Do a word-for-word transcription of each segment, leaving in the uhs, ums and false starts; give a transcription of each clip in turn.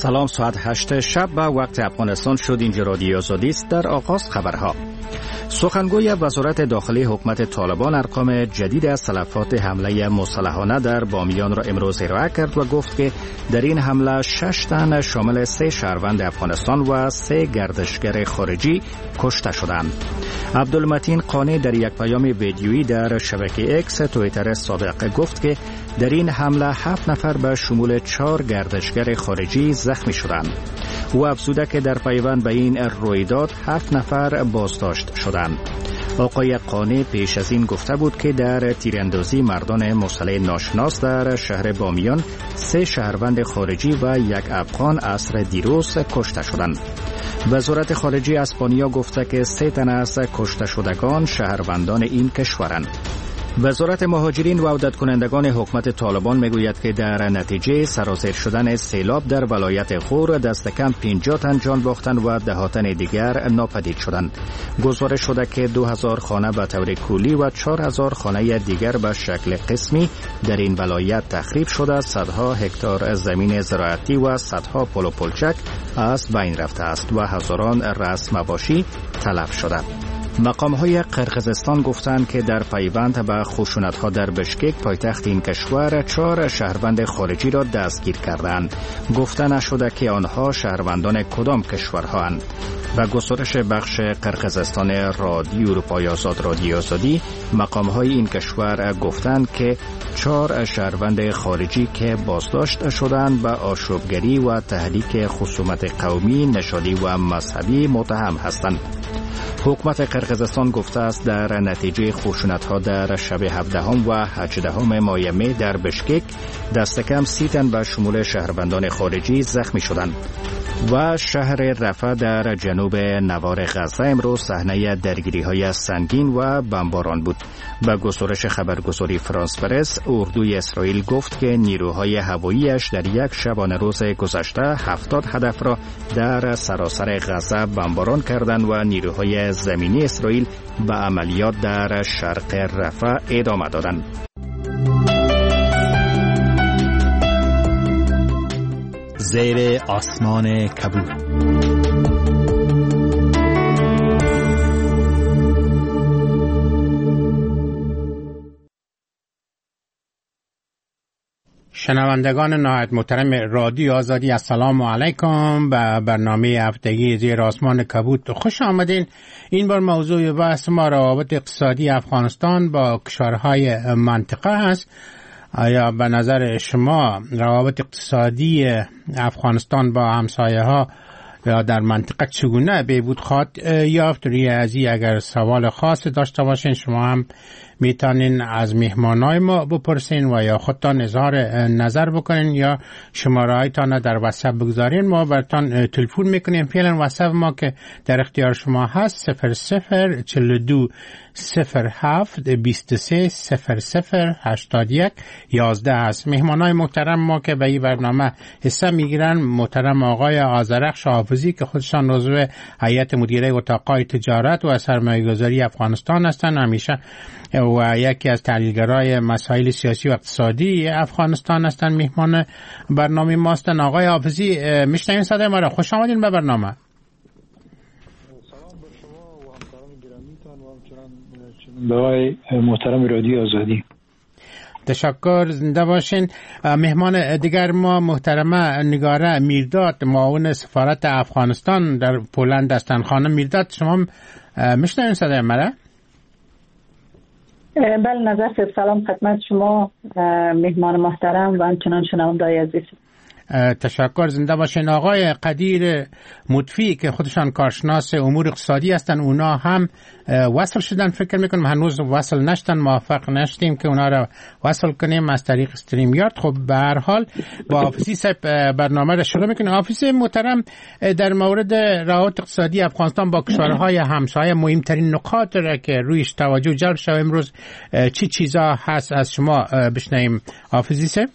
سلام، ساعت هشت شب به وقت افغانستان شد. اینجا رادیو آزادی است. در آغاز خبرها. سخنگوی وزارت داخلی حکومت طالبان ارقام جدید از تلفات حمله مسلحانه در بامیان را امروز ارائه کرد و گفت که در این حمله شش تن شامل سه شهروند افغانستان و سه گردشگر خارجی کشته شدند. عبدالمتین قانی در یک پیام ویدیویی در شبکه اکس توییتر سابق گفت که در این حمله هفت نفر به شمول چهار گردشگر خارجی زخمی شدند. او افزوده که در پیوند به این رویداد هفت نفر بازداشت شدند. آقای قانی پیش از این گفته بود که در تیراندازی مردان مسلح ناشناس در شهر بامیان سه شهروند خارجی و یک افغان عصر دیروز کشته شدند. وزارت خارجه اسپانیا گفته که سه تن از کشته شدگان شهروندان این کشورند. وزارت مهاجرین و عودت کنندگان حکومت طالبان میگوید که در نتیجه سرازیر شدن سیلاب در ولایت غور دست کم پنجاه تن جان باختند و ده تن دیگر ناپدید شدند. گزارش شده که دو هزار خانه به طور کلی و چهار هزار خانه دیگر به شکل قسمی در این ولایت تخریب شده. صدها هکتار زمین زراعتی و صدها پل و پلچک از بین رفته است و هزاران رأس مواشی تلف شده. مقام‌های قرقیزستان گفتند که در پیوند به خشونت‌ها در بشکک پایتخت این کشور چهار شهروند خارجی را دستگیر کردند. گفته نشده که آنها شهروندان کدام کشورهاند. و گزارش بخش قرقیزستان رادیو اروپای آزاد رادیو آزادی، مقام‌های این کشور گفتند که چهار شهروند خارجی که بازداشت شدند به آشوبگری و تحریک خصومت قومی، نژادی و مذهبی متهم هستند. حکومت قرقیزستان گفته است در نتیجه خشونت‌ها در شب هفدهم و هجدهم ماه می در بشکک دست کم سی تن به شمول شهروندان خارجی زخمی شدند. و شهر رفح در جنوب نوار غزه امروز صحنه درگیری‌های سنگین و بمباران بود. با گزارش خبرگزاری فرانس پرس، اردوی اسرائیل گفت که نیروهای هواییش در یک شبانه روز گذشته هفتاد هدف را در سراسر غزه بمباران کردند و نیروهای زمینی اسرائیل به عملیات در شرق رفح ادامه دادند. زیر آسمان کبود. شنوندگان نهایت محترم رادیو آزادی، السلام علیکم. به برنامه هفتگی زیر آسمان کبود خوش آمدین. این بار موضوع بحث ما روابط اقتصادی افغانستان با کشورهای منطقه است. آیا به نظر شما روابط اقتصادی افغانستان با همسایه ها یا در منطقه چگونه بهبود خواهد یافت؟ روی ازی اگر سوال خاص داشته باشین شما هم میتونین از مهمانای ما بپرسین و یا خودتان اظهار نظر بکنین یا شماره هایتان در واتساپ بگذارین. ما براتون تلفن میکنیم. فعلا واتساپ ما که در اختیار شما هست صفر صفر چهل و دو صفر هفت بیست و سه صفر صفر هشتاد یک یازده هست. مهمانای محترم ما که به این برنامه حصه میگیرن محترم آقای آذرخش حافظی که خودشان عضو هیئت مدیره اتاقای تجارت و سرمایه‌گذاری افغانستان هستند، همیشه و یکی از تحلیلگرای مسائل سیاسی و اقتصادی افغانستان هستند. مهمان برنامه ما هستند. آقای حافظی میشنوین صدای ما را؟ خوش آمدین به برنامه. سلام بر شما و همکاران گرامیتان و همچنان شنونده‌های محترم رادیو آزادی. تشکر، زنده باشین. مهمان دیگر ما محترمه نگاره میرداد، معاون سفارت افغانستان در پولند هستند. خانم میرداد شما میشنوین صدای ما را؟ بله نظر سلام خدمت شما مهمان محترم و همچنان شنونده‌های عزیز. تشکر، زنده باشین. آقای قدیر مطفی که خودشان کارشناس امور اقتصادی هستن، اونا هم وصل شدن، فکر میکنم هنوز وصل نشدن، موفق نشدیم که اونا را وصل کنیم از طریق استریم یارد. خب به هر حال با حافظی صاحب برنامه را شروع میکنیم. حافظی محترم، در مورد روابط اقتصادی افغانستان با کشورهای همسایه مهمترین نکات را که رویش توجه جلب شد امروز چی چیزا هست از شما بشنویم حافظی صاحب؟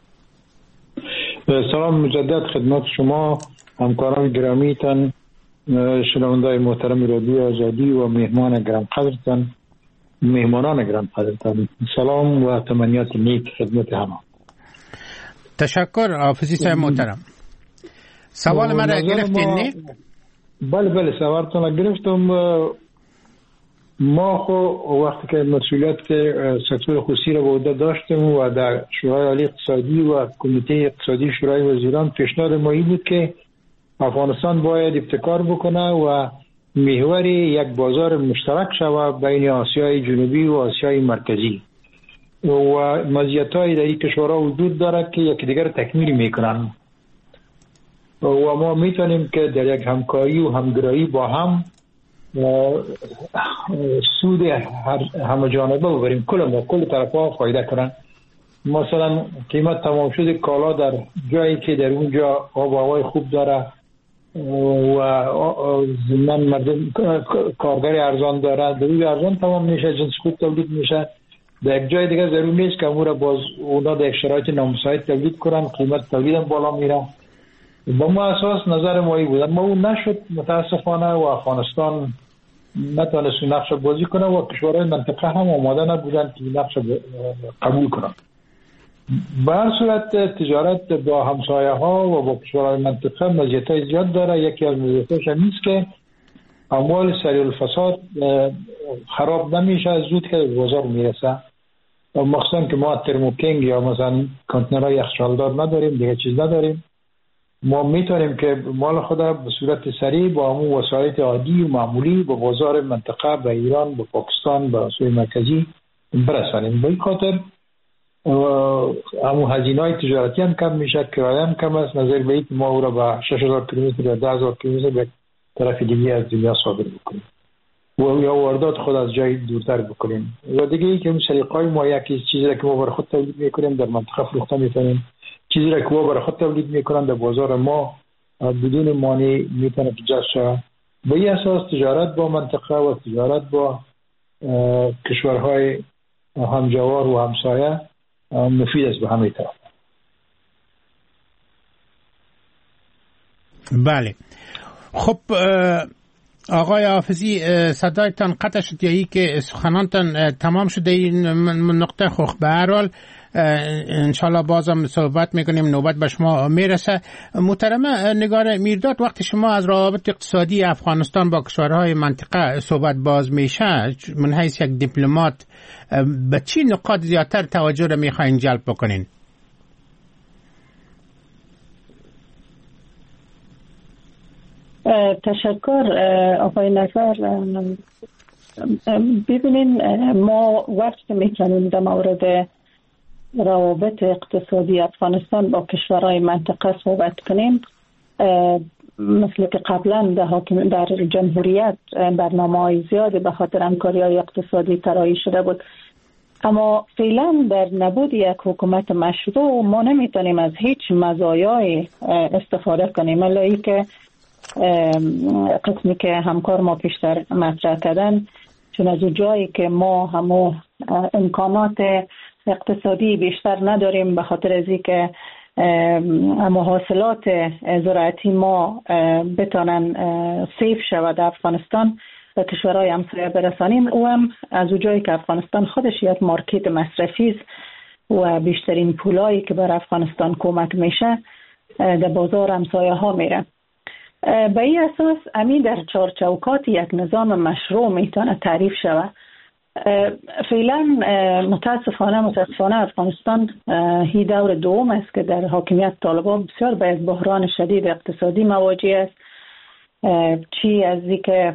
سلام مجدد خدمت شما همکاران گرامیتان، شنونده‌های محترم رادیو آزادی و مهمان گرم قدرتان، مهمانان گرم قدرتان، سلام و تمنیات نیک خدمت همه. تشکر حافظی صاحب محترم. سوال من را گرفتین نه؟ بله بله سوالتون را گرفتم. ما خو وقتی که مسئولیت سکتور خصوصی را به عهده داشتیم و در شورای عالی اقتصادی و کمیته اقتصادی شورای وزیران پیشنهاد ما این بود که افغانستان باید ابتکار بکنه و محور یک بازار مشترک شود بین آسیای جنوبی و آسیای مرکزی و مزیت‌های در این کشورها وجود دارد که یکدیگر تکمیل میکنن و ما میتونیم که در یک همکاری و همگرایی با هم سود همه جانبه ببریم، کل ما کل طرفا فایده کنن. مثلا قیمت تمام شده کالا در جایی که در اونجا آب و هوای خوب داره و زمین مردم کارگر ارزان داره، در اون ارزان تمام میشه، جنس خوب تولید میشه. در یک جای دیگه ضرور نیست که امور باز اونا در شرایط نامساعد تولید کنن، قیمت تولید هم بالا میره. با ما اساس نظر مایی بود، ما اون نشد متاسفانه و افغانستان نتونست نقش بازی کنه و کشورهای منطقه هم آماده نبودن که نقش قبول کنن. به هر صورت تجارت با همسایه ها و با کشورهای منطقه مزیت‌های زیاد داره. یکی از مزیت‌هاش نیست که اموال سریع الفساد خراب نمیشه، زود که بازار میرسه. مخصوصا که ما ترموکینگ یا مثلا کانتینرهای یخچالدار نداریم، دیگه چیز نداریم. ما میتونیم که مال خود به صورت سریع با همون وسایط عادی و معمولی به بازار منطقه، به ایران، به پاکستان، به آسیای مرکزی برسانیم. به این خاطر همون هزینه‌های تجارتی هم کم میشه، کرایه هم کم است، نظر به اینکه ما او را به شش هزار کیلومتر یا ده هزار کیلومتر به طرف دیگه از دنیا صادر بکنیم و یا واردات خود از جای دورتر بکنیم. و دیگه ای که اون سلیقه‌های ما یکی چیزی را که ما برای خود تولید میکنیم در منطقه فروخته میتونیم، چیزی را که ما برای خود تولید میکنن در بازار ما بدون مانع میتونه جذب شود. به این اساس تجارت با منطقه و تجارت با کشورهای همجوار و همسایه مفید است به همه طرف. بله. خب آقای حافظی صدایتان قطع شد، یایی که سخنانتان تمام شده این نقطه خوخ. به هر حال انشالله بازم صحبت میکنیم، نوبت به شما میرسه. محترمه نگار میرداد، وقتی شما از روابط اقتصادی افغانستان با کشورهای منطقه صحبت باز میشه، من حیث یک دیپلمات به چی نقاط زیادتر توجه رو میخواین جلب بکنین؟ تشکر آقای نظر. ببینین ما وقتی میکنیم در مورد روابط اقتصادی افغانستان با کشورهای منطقه صحبت کنیم، مثل که قبلا در حاکم در جمهوریت برنامه‌های زیادی به خاطر همکاری‌های اقتصادی طراحی شده بود، اما فعلا در نبود یک حکومت مشروع ما نمیتونیم از هیچ مزایای استفاده کنیم. الا که قسمی که همکار ما پیشتر مطرح کردن، چون از جایی که ما همو امکانات اقتصادی بیشتر نداریم به خاطر از اینکه اما حاصلات زراعتی ما بتانن سیف شود در افغانستان و کشورهای همسایه برسانیم، او هم از جایی که افغانستان خودش یک مارکت مصرفی است و بیشترین پولایی که بر افغانستان کمک میشه در بازار همسایه ها میره. به این اساس امی در چارچوکات یک نظام مشروع میتونه تعریف شود. فعلا متاسفانه متاسفانه افغانستان هی دور دوم است که در حاکمیت طالبان بسیار به بحران شدید اقتصادی مواجه است. چی از اینکه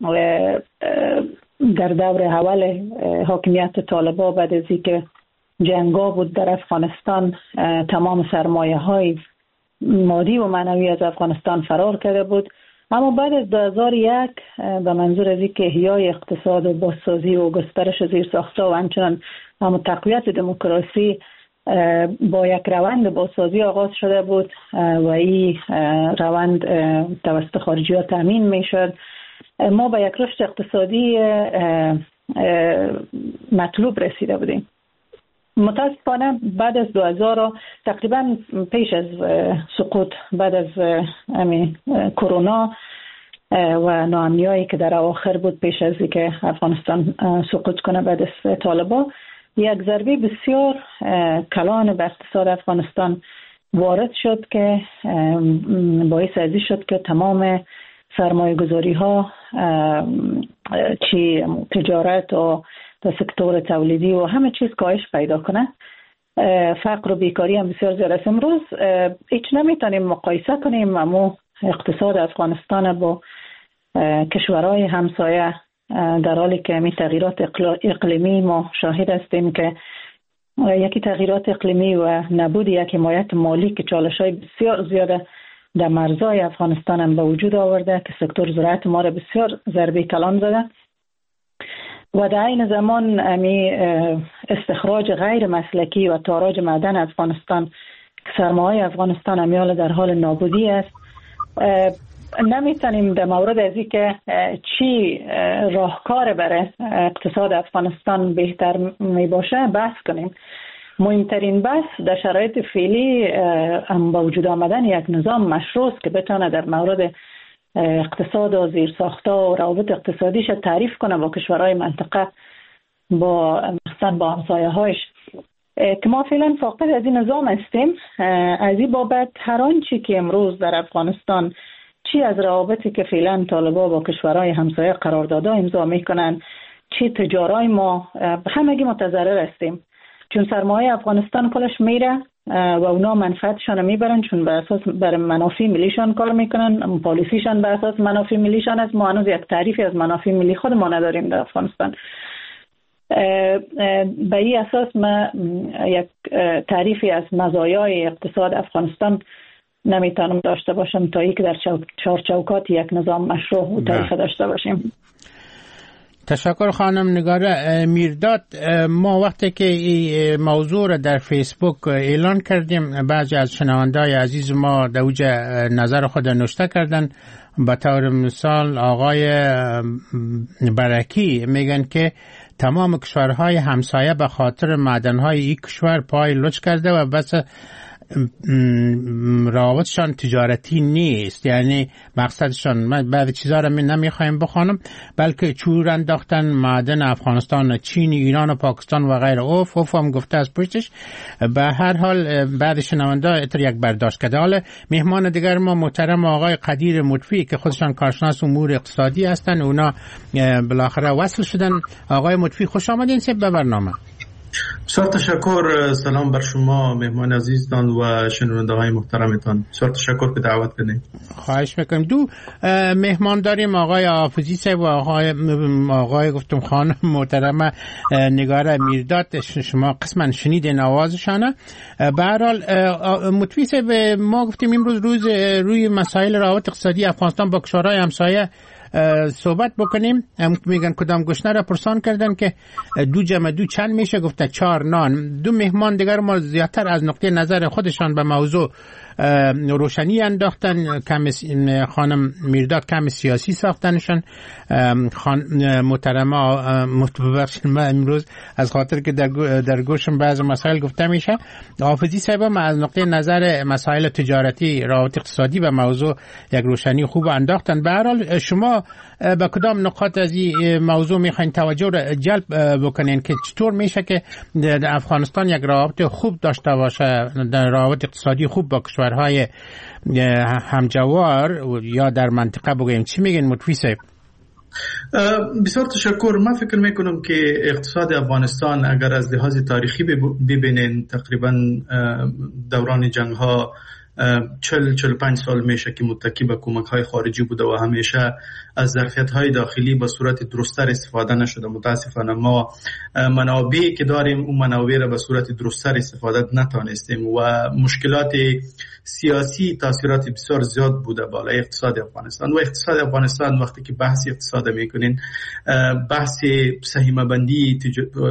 در دور اول حاکمیت طالبان بعد از اینکه جنگا بود در افغانستان، تمام سرمایه های مادی و معنوی از افغانستان فرار کرده بود، اما بعد از دو هزار و یک به منظور از اینکه احیای اقتصاد و بازسازی و گسترش زیرساخت‌ها و همچنان هم تقویت دموکراسی با یک روند بازسازی آغاز شده بود و این روند توسط خارجی‌ها تامین می‌شد. ما به یک رشد اقتصادی مطلوب رسیده بودیم. متاسفانه بعد از دو هزار تقریبا پیش از سقوط، بعد از همین کرونا و ناامنیایی که در اواخر بود پیش از اینکه افغانستان سقوط کنه بعد از طالبان، یک ضربه بسیار کلان به اقتصاد افغانستان وارد شد که باعث ازی شد که تمام سرمایه گذاری ها چی تجارت و سکتور تولیدی و همه چیز کاهش پیدا کنه. فقر و بیکاری هم بسیار زیاد است. امروز هیچ نمیتونیم مقایسه کنیم اما اقتصاد افغانستان با کشورهای همسایه در حالی که می تغییرات اقلیمی ما شاهد هستیم که یکی تغییرات اقلیمی و نبود یک حمایت مالی که چالش‌های بسیار زیاده در مرزهای افغانستان هم به وجود آورده که سکتور زراعت ما را بسیار ضربه کلان زده و در این زمان امی استخراج غیر مسلکی و تاراج معدن افغانستان سرمایه افغانستان امیال در حال نابودی است. نمیتونیم در مورد از این که چی راهکار برای اقتصاد افغانستان بهتر می باشه بحث کنیم. مهمترین بحث در شرایط فعلی هم با وجود آمدن یک نظام مشروع که بتونه در مورد اقتصاد و زیرساخت‌ها و روابط اقتصادیش تعریف کنه با کشورهای منطقه با مقصد با همسایه‌هایش که ما فعلا فاقد از این نظام هستیم. از این بابت هر آنچه که امروز در افغانستان چی از روابطی که فعلا طالبان با کشورهای همسایه قراردادها امضا میکنن چی تجارای ما همگی متضرر هستیم چون سرمایه افغانستان کلش میره و اونا منفعتشان میبرن چون به اساس بر منافع ملیشان کار میکنن، پالیسیشان به اساس منافع ملیشان است. ما هنوز یک تعریفی از منافع ملی خود ما نداریم در افغانستان. به این اساس ما یک تعریفی از مزایای اقتصاد افغانستان نمیتونم داشته باشم تا ای که در چارچوکات یک نظام مشروع و تعریف داشته باشیم. تشکر خانم نگار میرداد. ما وقتی که این موضوع را در فیسبوک اعلان کردیم بعضی از شنونده‌های عزیز ما در اوج نظر خود نوشته کردن. به طور مثال آقای برکی میگن که تمام کشورهای همسایه به خاطر معدن‌های این کشور پای لچ کرده و بس روابطشان تجارتی نیست، یعنی مقصدشان من بعض چیزا رو من نمیخوایم بخوانم بلکه چور انداختن معدن افغانستان، چین، ایران و پاکستان و غیره. اوف اوف هم گفته از پشتش. به هر حال بعد شنونده اتر یک برداشت کرده. حالا مهمان دیگر ما محترم آقای قدیر مطفی که خودشان کارشناس امور اقتصادی هستن، اونا بالاخره وصل شدن. آقای مطفی خوش آمدین به برنامه. بسیار تشکر. سلام بر شما مهمان عزیزتان و شنونده های محترمتان. بسیار تشکر که دعوت کردید. خواهش میکنم. دو مهمان داریم، آقای حافظی صاحب و آقای آقای گفتم خانم محترم نگار میرداد. شما قسما شنیدین آوازشانه. به هر حال مطفی صاحب ما گفتیم امروز روز روی مسائل روابط اقتصادی افغانستان با کشورهای همسایه صحبت بکنیم. هم میگن کدام گشنه را پرسان کردن که دو جمع دو چند میشه، گفته چهار نان. دو مهمان دیگر ما زیادتر از نقطه نظر خودشان به موضوع روشنی انداختن. کم خانم میرداد کم سیاسی ساختنشان. خان محترمه متبخشن ما امروز از خاطر که در, در گوشم بعض مسائل گفته میشه. حافظی صاحب ما از نقطه نظر مسائل تجارتی روابط اقتصادی به موضوع یک روشنی خوب انداختن. به هر حال شما به کدام نقاط از این موضوع میخواین توجه را جلب بکنین که چطور میشه که در افغانستان یک روابط خوب داشته باشه، در روابط اقتصادی خوب با کشورهای همجوار یا در منطقه بگوییم؟ چی میگین مطفی صاحب؟ بسیار تشکر. من فکر میکنم که اقتصاد افغانستان اگر از لحاظ تاریخی ببینین تقریبا دوران جنگ ها چل چل پنج سال میشه که متکی به کمک های خارجی بوده و همیشه از ظرفیت های داخلی به صورت درست‌تر استفاده نشده. متاسفانه ما منابعی که داریم اون منابع را به صورت درست‌تر استفاده نتونستیم و مشکلات سیاسی تاثیرات بسیار زیاد بوده بالای اقتصاد افغانستان. و اقتصاد افغانستان وقتی که بحث اقتصاد میکنین بحث سهمیه بندی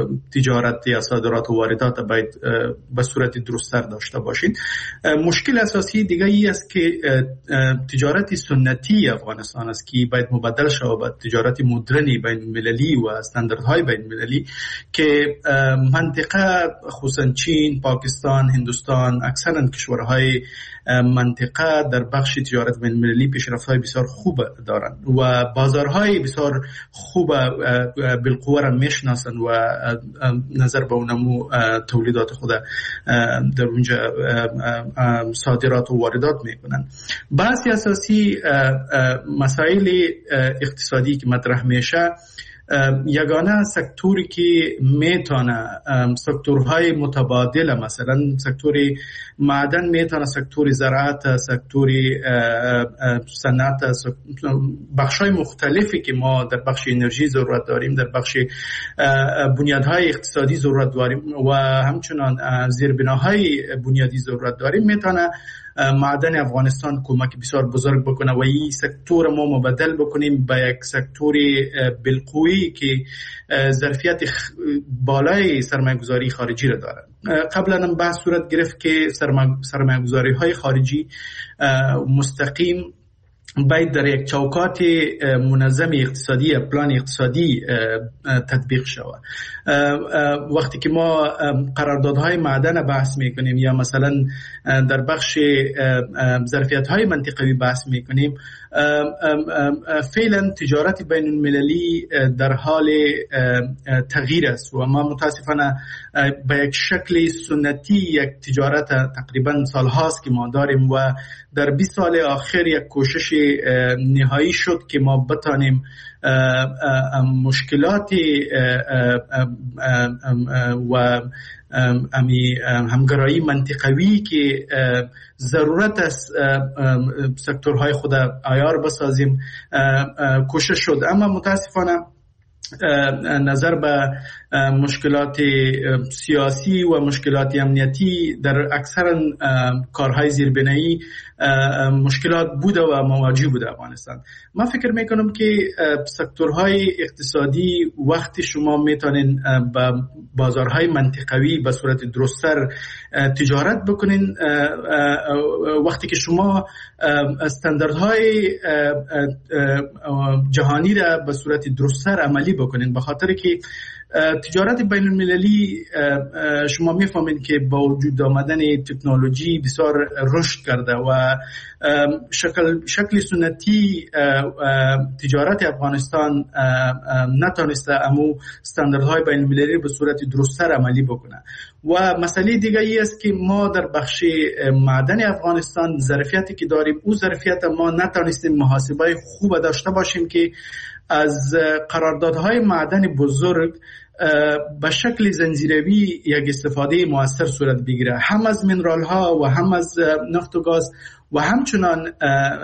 تجارت یا صادرات و واردات باید به صورت درست‌تر داشته باشین. مشکل است اساسی دیگه ای است که تجارت سنتی افغانستان است که باید مبدل شود به تجارت مدرنی بین المللی و استانداردهای بین المللی که منطقه خصوصا چین، پاکستان، هندوستان، اکثرا کشورهای منطقه در بخش تجارت بین المللی پیشرفت‌های بسیار خوب دارند و بازارهای بسیار خوب بالقوه را میشناسند و نظر به اونمو تولیدات خود در اونجا صادرات و واردات میکنن. بعضی اساسی مسائل اقتصادی که مطرح میشه، یگانه سکتوری که میتونه سکتورهای متبادل، مثلا سکتور معدن میتونه سکتور زراعت، سکتور صنعت، بخشای مختلفی که ما در بخش انرژی ضرورت داریم، در بخش بنیادهای اقتصادی ضرورت داریم و همچنان زیربناهای بنیادی ضرورت داریم، میتونه معدن افغانستان کمک بسیار بزرگ بکنه و این سکتور ما مبدل بکنیم به یک سکتور بالقوی که ظرفیت بالای سرمایه‌گذاری خارجی را دارد. قبلا هم بحث صورت گرفت که سرمایه‌گذاری‌های خارجی مستقیم باید در یک چوکات منظم اقتصادی، پلان اقتصادی تطبیق شود. وقتی که ما قراردادهای معدن بحث میکنیم یا مثلا در بخش ظرفیت‌های منطقوی بحث میکنیم، فعلا تجارت بین المللی در حال تغییر است و ما متاسفانه به یک شکل سنتی یک تجارت تقریبا سالهاست که ما داریم و در بیست سال آخر یک کوشش نهایی شد که ما بتانیم مشکلات و امی همگرایی منطقوی که ضرورت است سکتورهای خود عیار بسازیم کوشش شد، اما متاسفانه نظر به مشکلات سیاسی و مشکلات امنیتی در اکثر کارهای زیربنایی مشکلات بوده و مواجه بوده افغانستان. من فکر میکنم که سکتورهای اقتصادی وقتی شما میتونین با بازارهای منطقوی به صورت درست‌تر تجارت بکنین، وقتی که شما استانداردهای جهانی را به صورت درست‌تر عملی بکنین، به خاطر که تجارت بین المللی شما میفهمید که با وجود آمدن تکنولوژی بسیار رشد کرده و شکل شکل سنتی تجارت افغانستان نتونسته امو استانداردهای بین المللی به صورت درست‌تر عملی بکنه. و مسئله دیگه ای است که ما در بخش معدن افغانستان ظرفیتی که داریم، او ظرفیت ما نتونستیم محاسبه خوب داشته باشیم که از قراردادهای معدن بزرگ به شکل زنجیروی یک استفاده موثر صورت بگیره، هم از منرال ها و هم از نفت و گاز و همچنان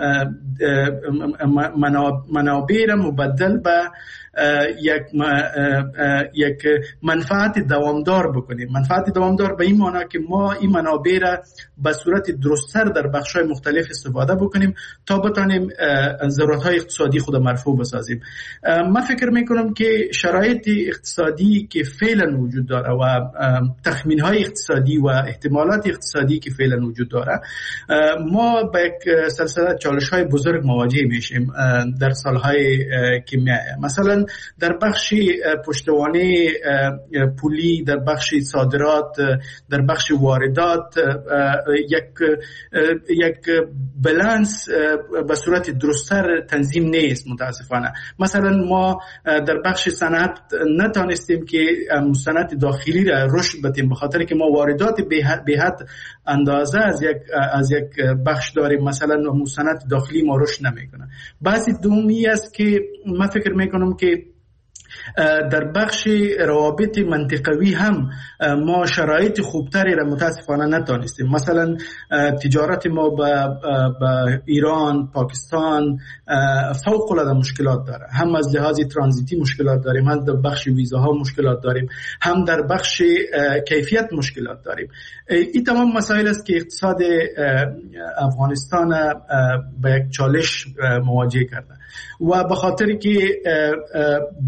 منابع را مبدل به یک یک منفعت دوامدار بکنیم. منفعت دوامدار به این معنی که ما این منابع را به صورت درست‌تر در بخش‌های مختلف استفاده بکنیم تا بتانیم ضرورت‌های اقتصادی خود مرفوع بسازیم. من فکر می‌کنم که شرایط اقتصادی که فعلا وجود داره و تخمین‌های اقتصادی و احتمالات اقتصادی که فعلا وجود داره، ما با یک سلسله چالش‌های بزرگ مواجه میشیم در سال‌های که میآید. مثلا در بخش پشتوانه پولی، در بخش صادرات، در بخش واردات یک یک بالانس به صورت درست‌تر تنظیم نیست متاسفانه. مثلا ما در بخش صنعت نتونستیم که صنعت داخلی را رشد بدیم به خاطر که ما واردات به حد اندازه از یک از یک بخش داریم، مثلا صنعت داخلی ما رشد نمیکنه. بعضی دومی است که من فکر میکنم که در بخش روابط منطقوی هم ما شرایط خوبتری را متاسفانه نتونستیم. مثلا تجارت ما با ایران، پاکستان فوق العاده مشکلات داره، هم از لحاظ ترانزیتی مشکلات داریم، هم در بخش ویزاها مشکلات داریم، هم در بخش کیفیت مشکلات داریم. این تمام مسائل است که اقتصاد افغانستان با یک چالش مواجه کرده و به خاطر که بحثی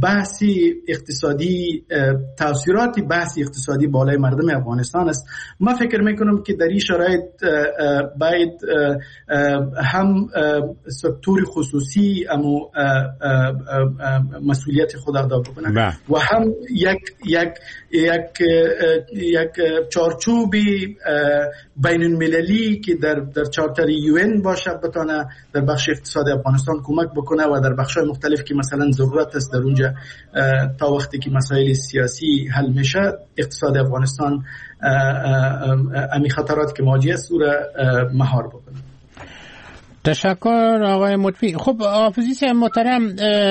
موضوع اقتصادی، تاثیرات بحث اقتصادی بالای مردم افغانستان است. من فکر میکنم که در این شرایط باید هم سکتور خصوصی اما مسئولیت خود ادا بکنه و هم یک یک یک یک چارچوب بین المللی که در در چارتر یو ان باشه بتونه در بخش اقتصاد افغانستان کمک بکنه و در بخش‌های مختلف که مثلا ضرورت است در اونجا تا وقتی که مسائل سیاسی حل میشه اقتصاد افغانستان امی خطرات که مواجه است او را مهار بکنه. تشکر آقای مطفی. خب حافظی محترم،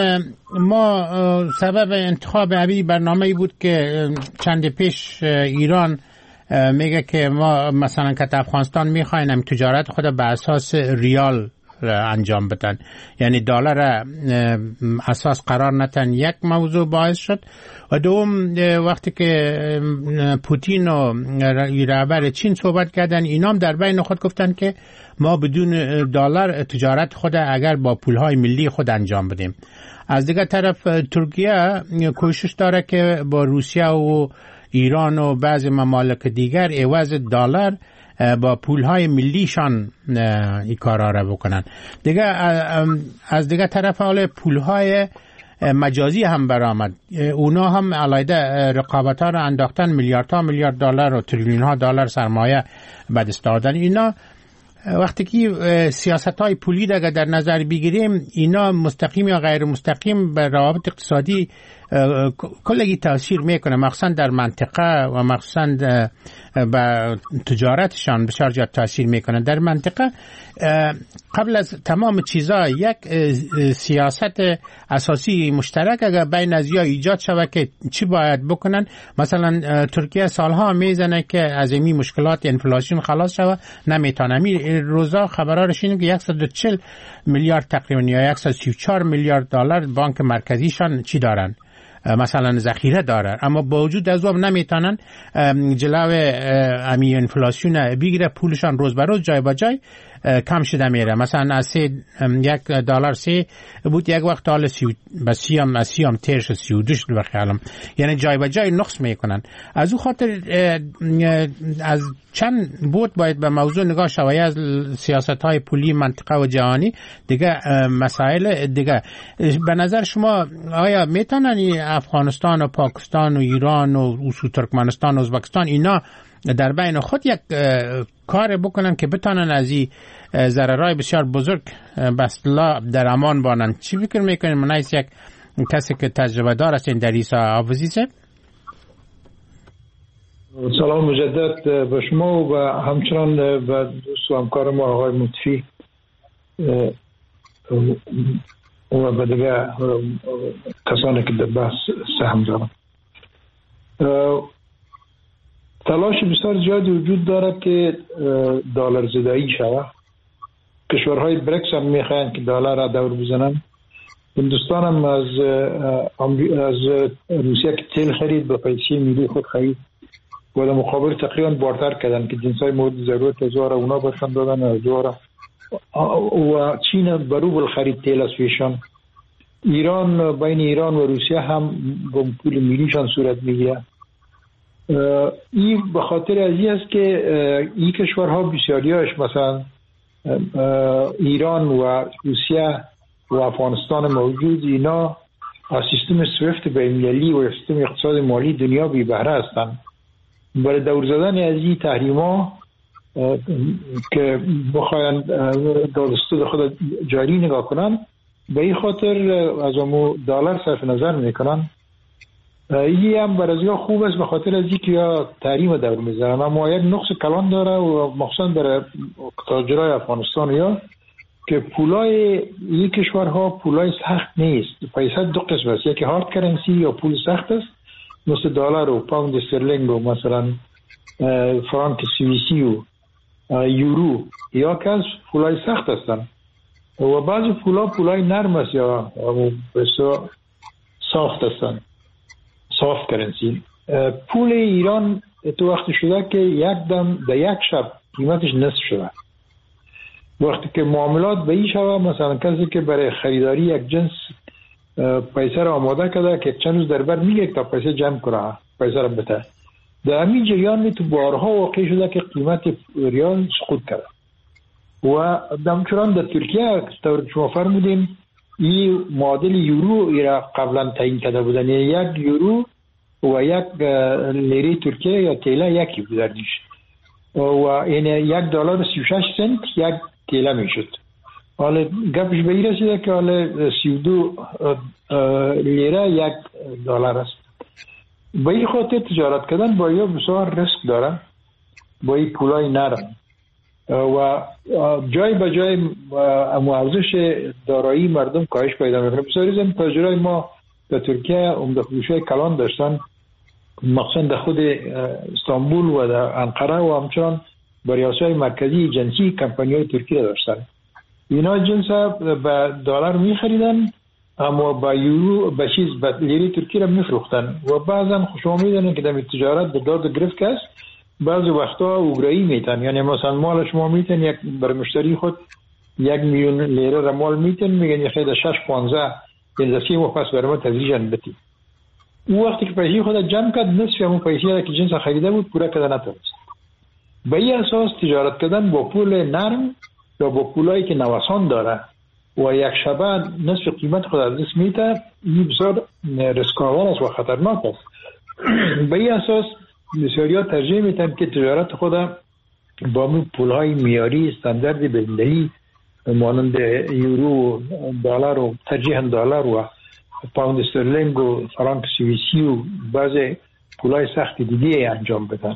ما سبب انتخاب ابی برنامه‌ای بود که چند پیش ایران میگه که ما مثلا که افغانستان میخوایم تجارت خود به اساس ریال انجام بدن، یعنی دلار اساس قرار نتن، یک موضوع باعث شد. و دوم وقتی که پوتین و رهبر چین صحبت کردن، اینام در بین خود گفتن که ما بدون دلار تجارت خود اگر با پولهای ملی خود انجام بدیم. از دیگر طرف ترکیه کوشش داره که با روسیه و ایران و بعضی ممالک دیگر عوض دلار با پولهای ملیشان این کارا را بکنن. دیگه از دیگه طرف حال پولهای مجازی هم برآمد، اونا هم علیده رقابت ها را انداختن، میلیاردها میلیارد دلار و تریلیون ها دلار سرمایه به دست آوردن. اینا وقتی که سیاست های پولی را در نظر بگیریم، اینا مستقیم یا غیر مستقیم به روابط اقتصادی کلگی تاثیر میکنه، مخصوصا در منطقه و مخصوصا به تجارتشان بسیار زیاد تاثیر میکنه. در منطقه قبل از تمام چیزا یک سیاست اساسی مشترک اگر بین ازیا ایجاد شود که چی باید بکنن. مثلا ترکیه سالها میزنه که از این مشکلات انفلاسیون خلاص شود، نمیتونه. می روزا خبرارش اینه که صد و چهل میلیارد تقریبا یا صد و سی و چهار میلیارد دلار بانک مرکزیشان چی دارن، مثلا ذخیره داره، اما با وجود از اون نمیتونن جلو امی انفلاسیون بگیره، پولشان روز به روز جای به جای کم شده میره. مثلا از سه یک دلار سه بود یک وقت حال سی به سی هم سی هم ترش سی و دوش به خیالم، یعنی جای به جای نقص میکنن. از او خاطر از چند بود باید به موضوع نگاه شود، از سیاست های پولی منطقه و جهانی دیگه مسائل دیگه. به نظر شما آیا میتونن افغانستان و پاکستان و ایران و ترکمنستان و ازبکستان اینا در بین خود یک کار بکنن که بتونن از این ضررهای بسیار بزرگ به اصطلاح در امان بانن؟ چی فکر میکنین؟ من از یک کسی که تجربه دار هستین در این حافظی صاحب. سلام مجدد به شما و همچنان به دوست و همکار ما آقای مطفی و به دیگه کسانی که در بحث سهم دارن. تلاش بسیار زیادی وجود داره که دلار زدایی شود. کشورهای بریکس هم میخواین که دلار را دور بزنن. هندوستان هم از از روسیه که تیل خرید به پیسه ملی خود خرید و در مقابل تقریبا بارتر کردن که جنسای مورد ضرورت ازوار اونا باشن دادن ازوار و چین بروبل خرید تیل از فیشان. ایران بین ایران و روسیه هم با پول ملیشان صورت میگیره. این به خاطر از این است که این کشورها بسیاریاش مثلا ایران و روسیه و افغانستان موجود، اینا از سیستم سویفت بین‌المللی و سیستم اقتصاد مالی دنیا بی بهره هستند. برای دور زدن از این تحریما که بخواین دادستود خود جاری نگاه کنن، به این خاطر از امو دلار صرف نظر میکنن. این هم برای خوب است به خاطر از اینکه یا تحریم دور میزنن، اما یک نقص کلان داره و مخصوصا برای تاجرای افغانستان یا که پولای این کشورها پولای سخت نیست. پیسه دو قسم است، یکی هارد کرنسی یا پول سخت است مثل دلار و پوند استرلینگ و مثلا فرانک سوئیسی و یورو، یا که از پولای سخت هستن و بعضی پولا پولای نرم است یا بسیار سافت هستن، سافت کرنسی. پول ایران تو وقت شده که یک دم در یک شب قیمتش نصف شده. وقتی که معاملات به این شده، مثلا کسی که برای خریداری یک جنس پیسه را آماده کرده که چند روز در بر میگه تا پیسه جمع کنه، پیسه را بده. در همین جریان می تو بارها واقع شده که قیمت ریال سقوط کرده و همچنان در ترکیه طور شما فرمودین این معادل یورو را قبلا تعیین کرده بودن، یک یورو و یک لیره ترکیه یا تیله یکی بود دردیش و این یک دلار سی و شش سنت یک تیله می شد. حالا گپش به این رسیده که حالا سی و دو لیره یک دلار است. با این خاطر تجارت کردن با یا بسیار ریسک داره، با این پولای نرم و جای به جای ارزش دارایی مردم کاهش پیدا میکنه. بسیاری از تاجرای ما در ترکیه عمده فروشای کلان داشتن، مخصوصا در خود استانبول و در انقره و همچنان بریاسای مرکزی جنسی کمپانیای ترکیه داشتن. اینا جنس به دلار میخریدن اما با یورو به چیز به لیره ترکیه را میفروختن و بعضا شما میدونید که در تجارت به داد گرفت که است بعضی وقتا اوگرایی میتن، یعنی مثلا مال شما میتن یک بر مشتری خود یک میلیون لیره را مال میتن میگن خیلی شش پانزده دلدستی و پس برای ما تدریجا بتی. اون وقتی که پیسی خود جمع کرد نصف همون پیسی را که جنس خریده بود پورا کده نتونست. به این اساس تجارت کردن با پول نرم یا با پولایی که نوسان داره و یک شبه نصف قیمت خود از دست میده این بسیار رسکاور است و خطرناک است. به این اساس بسیاری ها ترجیح میتن که تجارت خود با پولهای میاری استاندارد بین‌المللی مانند یورو، دلار و ترجیحاً دلار و پوند استرلینگ و فرانک سوئیسی و بعض پولهای سخت دیگه انجام بدن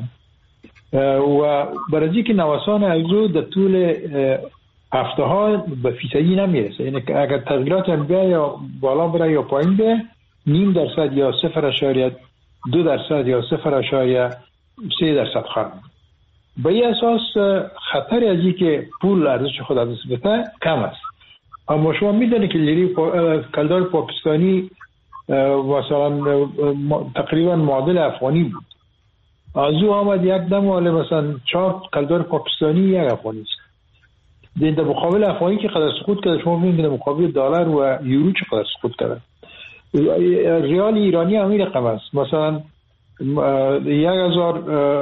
و برای که نوسان ارزو در طول هفته ها به فیصدی نمیرسه. یعنی اگر تغییرات هم بیا یا بالا بره یا پایین بیا نیم درصد یا صفر اشاریه دو درصد یا صفر اشاریه سه درصد خواهد. به این اساس خطر از این که پول ارزش خود از دست بده کم است. اما شما میدونید که لیره پا... کلدار پاکستانی مثلا تقریبا معادل افغانی بود. از او آمد یک دم حالا مثلا چهار کلدار پاکستانی یک افغانی است. در مقابل افغانی که قدر سقوط کرده شما میدونید که در مقابل دلار و یورو چه قدر سقوط کرده. ریال ایرانی همین رقم است. مثلا یک هزار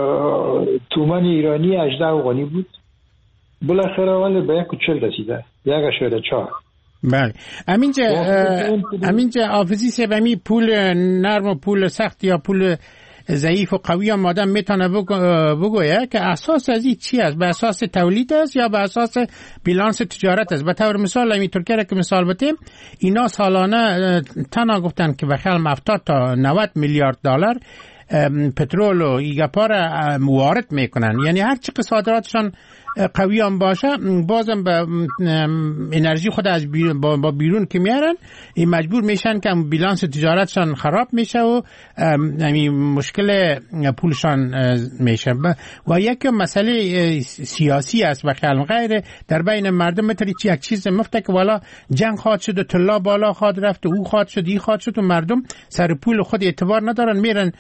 تومان ایرانی هجده افغانی بود، بالاخره ولی به یک و چل رسیده، یک اشاره چهار. بله همینجا همینجا حافظی سبمی پول نرم و پول سخت یا پول ضعیف و قوی هم آدم میتونه بگویه که اساس از این چی است؟ به اساس تولید است یا به اساس بیلانس تجارت است؟ به طور مثال همین ترکیه را که مثال بتیم اینا سالانه تنها گفتن که بخیال هفتاد تا نود میلیارد دلار پترول و ایگاپا را وارد میکنن، یعنی هر چی که صادراتشان قوی هم باشه بازم به انرژی خود از بیرون با بیرون که میارن این مجبور میشن که بیلانس تجارتشان خراب میشه و همین مشکل پولشان میشه. و یک مسئله سیاسی است و خیال غیر در بین مردم متری یک چیز مفته که والا جنگ خواهد شد و طلا بالا خواهد رفت و او خواهد شد ای خواهد شد و مردم سر پول خود اعتبار ندارن میرن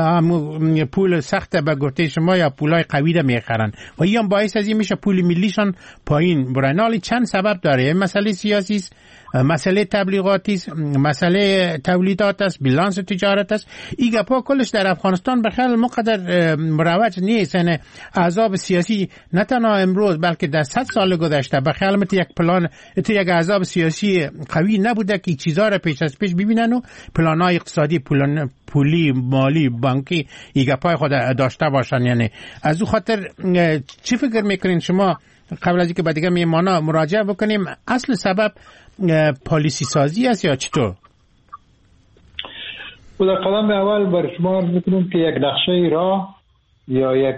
پول سخت به گفته شما یا پولای قوی را میخرن و این هم باعث از این میشه پول ملیشان پایین برای. چند سبب داره، مسئله سیاسی است، مسئله تبلیغاتی است، مسئله تولیدات است، بیلانس تجارت است. این گپا کلش در افغانستان به خیال مقدر مروج نیست. یعنی احزاب سیاسی نه تنها امروز بلکه در صد سال گذشته به خیال مت یک پلان تو یک احزاب سیاسی قوی نبوده که چیزا را پیش از پیش ببینن و پلان‌های اقتصادی پلان پولی مالی بانکی این گپای خود داشته باشن. یعنی از او خاطر چی فکر میکنین شما قبل از اینکه بعد دیگه میمانا مراجعه بکنیم اصل سبب پالیسی سازی است یا چطور؟ و در قدم اول بر شما میکنم که یک نقشه راه یا یک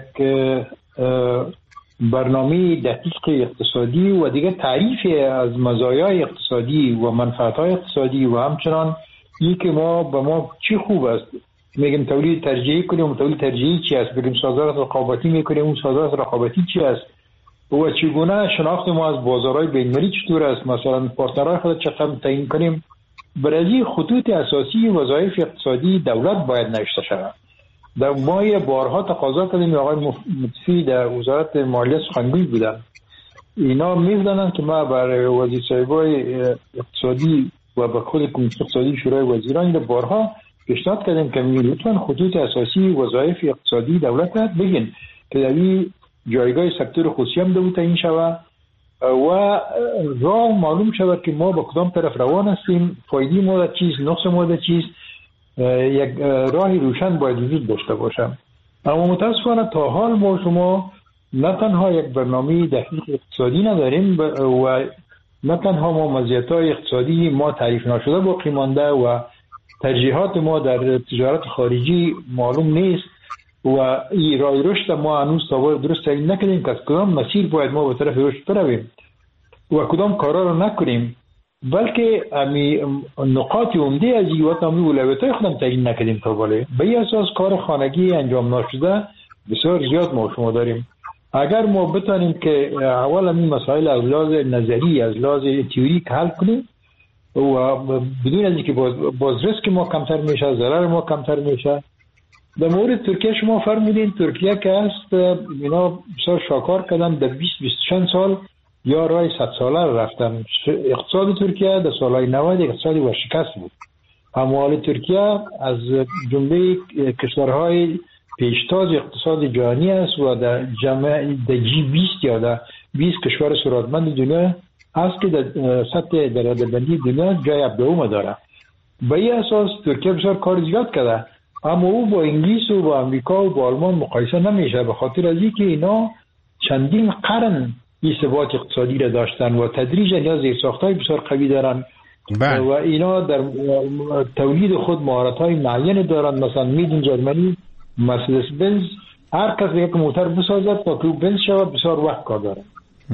برنامه دقیق اقتصادی و دیگه تعریف از مزایای اقتصادی و منفعت‌های اقتصادی و همچنان این که ما به ما چی خوب است میگیم تولید ترجیحی کنیم، تولید ترجیحی چی است، بگیم صادرات رقابتی میکنیم اون صادرات رقابتی چی است و چگونه شناخت ما از بازارهای بین‌المللی چطور است، مثلا پارتنرهای خود چقدر تعیین کنیم. برای خطوط اساسی وظایف اقتصادی دولت باید نوشته شود. در ما بارها تقاضا کردیم، آقای مفتي در وزارت مالیه سخنگوی بودن، اینا می‌دونن که ما برای وزیر صاحبای اقتصادی و به خود کمیته اقتصادی شورای وزیران بارها پیشنهاد کردیم که لطفاً خطوط اساسی وظایف اقتصادی دولت بگین که در این جایگاه سکتور خصوصی هم دو تعیین شود و راه معلوم شود که ما به کدام طرف روان هستیم، فایده ما در چیست، نقص ما در چیست. یک راهی روشن باید وجود داشته باشه. اما متاسفانه تا حال ما شما نه تنها یک برنامه دقیق اقتصادی نداریم و نه تنها ما مزیت‌های اقتصادی ما تعریف نشده باقی مانده و ترجیحات ما در تجارت خارجی معلوم نیست و این راه رشد ما هنوز تا درست تعیین نکردیم که از کدام مسیر باید ما به طرف رشد برویم و کدام کارا رو نکنیم، بلکه امی نقاط عمده از این و تمامی اولویت‌های خودم تعیین نکردیم تا بالا. به این اساس کار خانگی انجام نشده بسیار زیاد ما شما داریم. اگر ما بتونیم که اول این مسائل از لحاظ نظری از لحاظ تئوریک حل کنیم و بدون از اینکه باز, باز ریسک ما کمتر میشه، ضرر ما کمتر میشه. در مورد ترکیه شما فرمودین ترکیه که است اینا بسیار شاکار کردن در بیست بیست چند سال یا راه صد ساله رفتن. اقتصاد ترکیه در سالهای نود اقتصادی ورشکست بود. اموال ترکیه از جمله کشورهای پیشتاز اقتصاد جهانی است و در جمع در جی بیست یا در بیست کشور ثروتمند دنیا است که در سطح درآمدی دنیا جای دوم داره. به این اساس ترکیه بسیار کار زیاد کرده، اما او با انگلیس و با امریکا و با آلمان مقایسه نمیشه، به خاطر از اینکه اینا چندین قرن این ثبات اقتصادی را داشتن و تدریجا یا زیرساخت‌های بسیار قوی دارن و اینا در تولید خود مهارت‌های معین دارن. مثلا میدین جرمنی مرسدس بنز هر کس یک موتور بسازد تا که بنز شود بسیار وقت کار داره.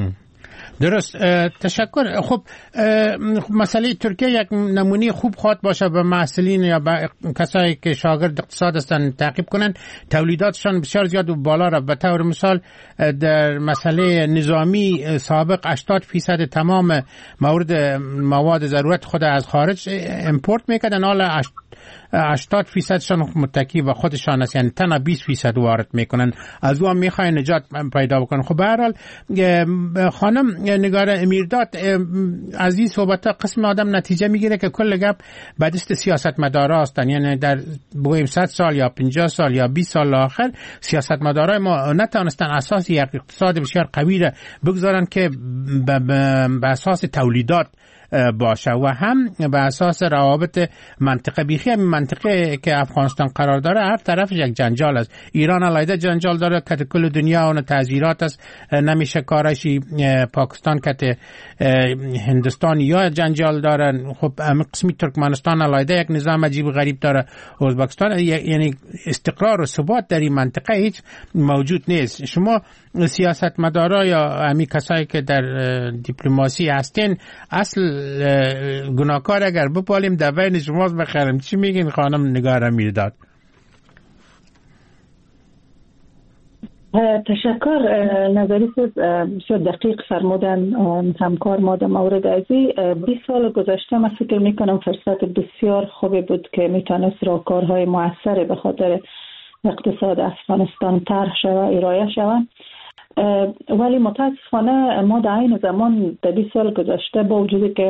درست، تشکر. خب مسئله ترکیه یک نمونه خوب خواهد باشه به محصلین یا به کسایی که شاگرد اقتصاد هستن تعقیب کنن. تولیداتشان بسیار زیاد و بالا را. به طور مثال در مسئله نظامی سابق هشتاد فیصد تمام مورد مواد ضرورت خود از خارج امپورت میکردن، حالا هشتاد فیصدشان متکی و خودشان است، یعنی تنها بیست فیصد وارد میکنن. از اون میخواین نجات پیدا بکنن. خب به هر حال خانم نگار امیرداد از این صحبت قسم آدم نتیجه میگیره که کل گپ به دست سیاستمدارا هستن، یعنی در بگویم صد سال یا پنجاه سال یا بیست سال آخر سیاستمدارای ما نتونستن اساس یک اقتصاد بسیار قوی را بگذارن که به اساس تولیدات باشه و هم به اساس روابط منطقه. بیخی همین منطقه که افغانستان قرار داره هر طرف یک جنجال است. ایران علیده جنجال داره که کل دنیا اون تعذیرات است، نمیشه کارشی. پاکستان که هندوستان یا جنجال داره. خب قسمی ترکمنستان علیده یک نظام عجیب غریب داره. ازبکستان، یعنی استقرار و ثبات در این منطقه هیچ موجود نیست. شما سیاستمدارا یا همی کسایی که در دیپلماسی هستین اصل گناهکار اگر بپالیم در بین شماست بخرم. چی میگین خانم نگار امیرداد؟ تشکر. نظری بسیار دقیق فرمودن همکار ما در مورد ازی. بیست سال گذشته من فکر میکنم فرصت بسیار خوبی بود که میتونست راهکارهای موثر به خاطر اقتصاد افغانستان طرح شود، ارائه شود، ولی متاسفانه ما در این زمان در بیست سال گذشته با وجودی که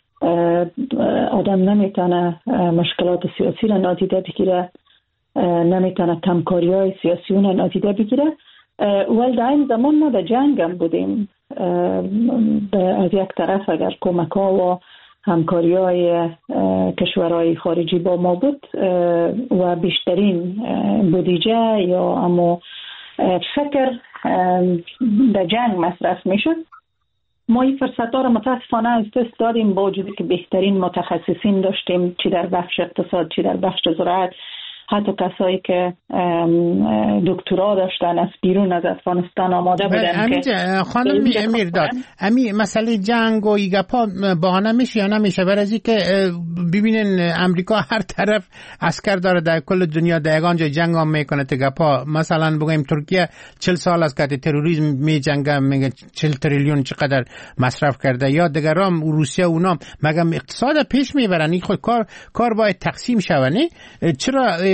آدم نمیتونه مشکلات سیاسی را نادیده بگیره، نمیتونه کمکاری های سیاسی را نادیده بگیره، ولی در این زمان ما در جنگ هم بودیم. از یک طرف اگر کمک ها و همکاری های کشورهای خارجی با ما بود و بیشترین بودجه یا اما فکر در جنگ مصرف میشد، ما این فرصت ها را متاسفانه از دست دادیم با وجودی که بهترین متخصصین داشتیم، چی در بخش اقتصاد چی در بخش زراعت. حتی کسایی که دکترا داشتن از بیرون از افغانستان آماده بودن که خانم امیرداد امی مسئله جنگ و ایگپا بهانه میشه یا نمیشه؟ برای که ببینین امریکا هر طرف عسکر داره در کل دنیا، در یگان جای جنگ هم میکنه تگپا. مثلا بگویم ترکیه چل سال از که تروریسم می جنگه، میگه چل تریلیون چقدر مصرف کرده، یا دیگرام روسیه اونام مگم اقتصاد پیش میبرن. این خود کار کار باید تقسیم شونه. چرا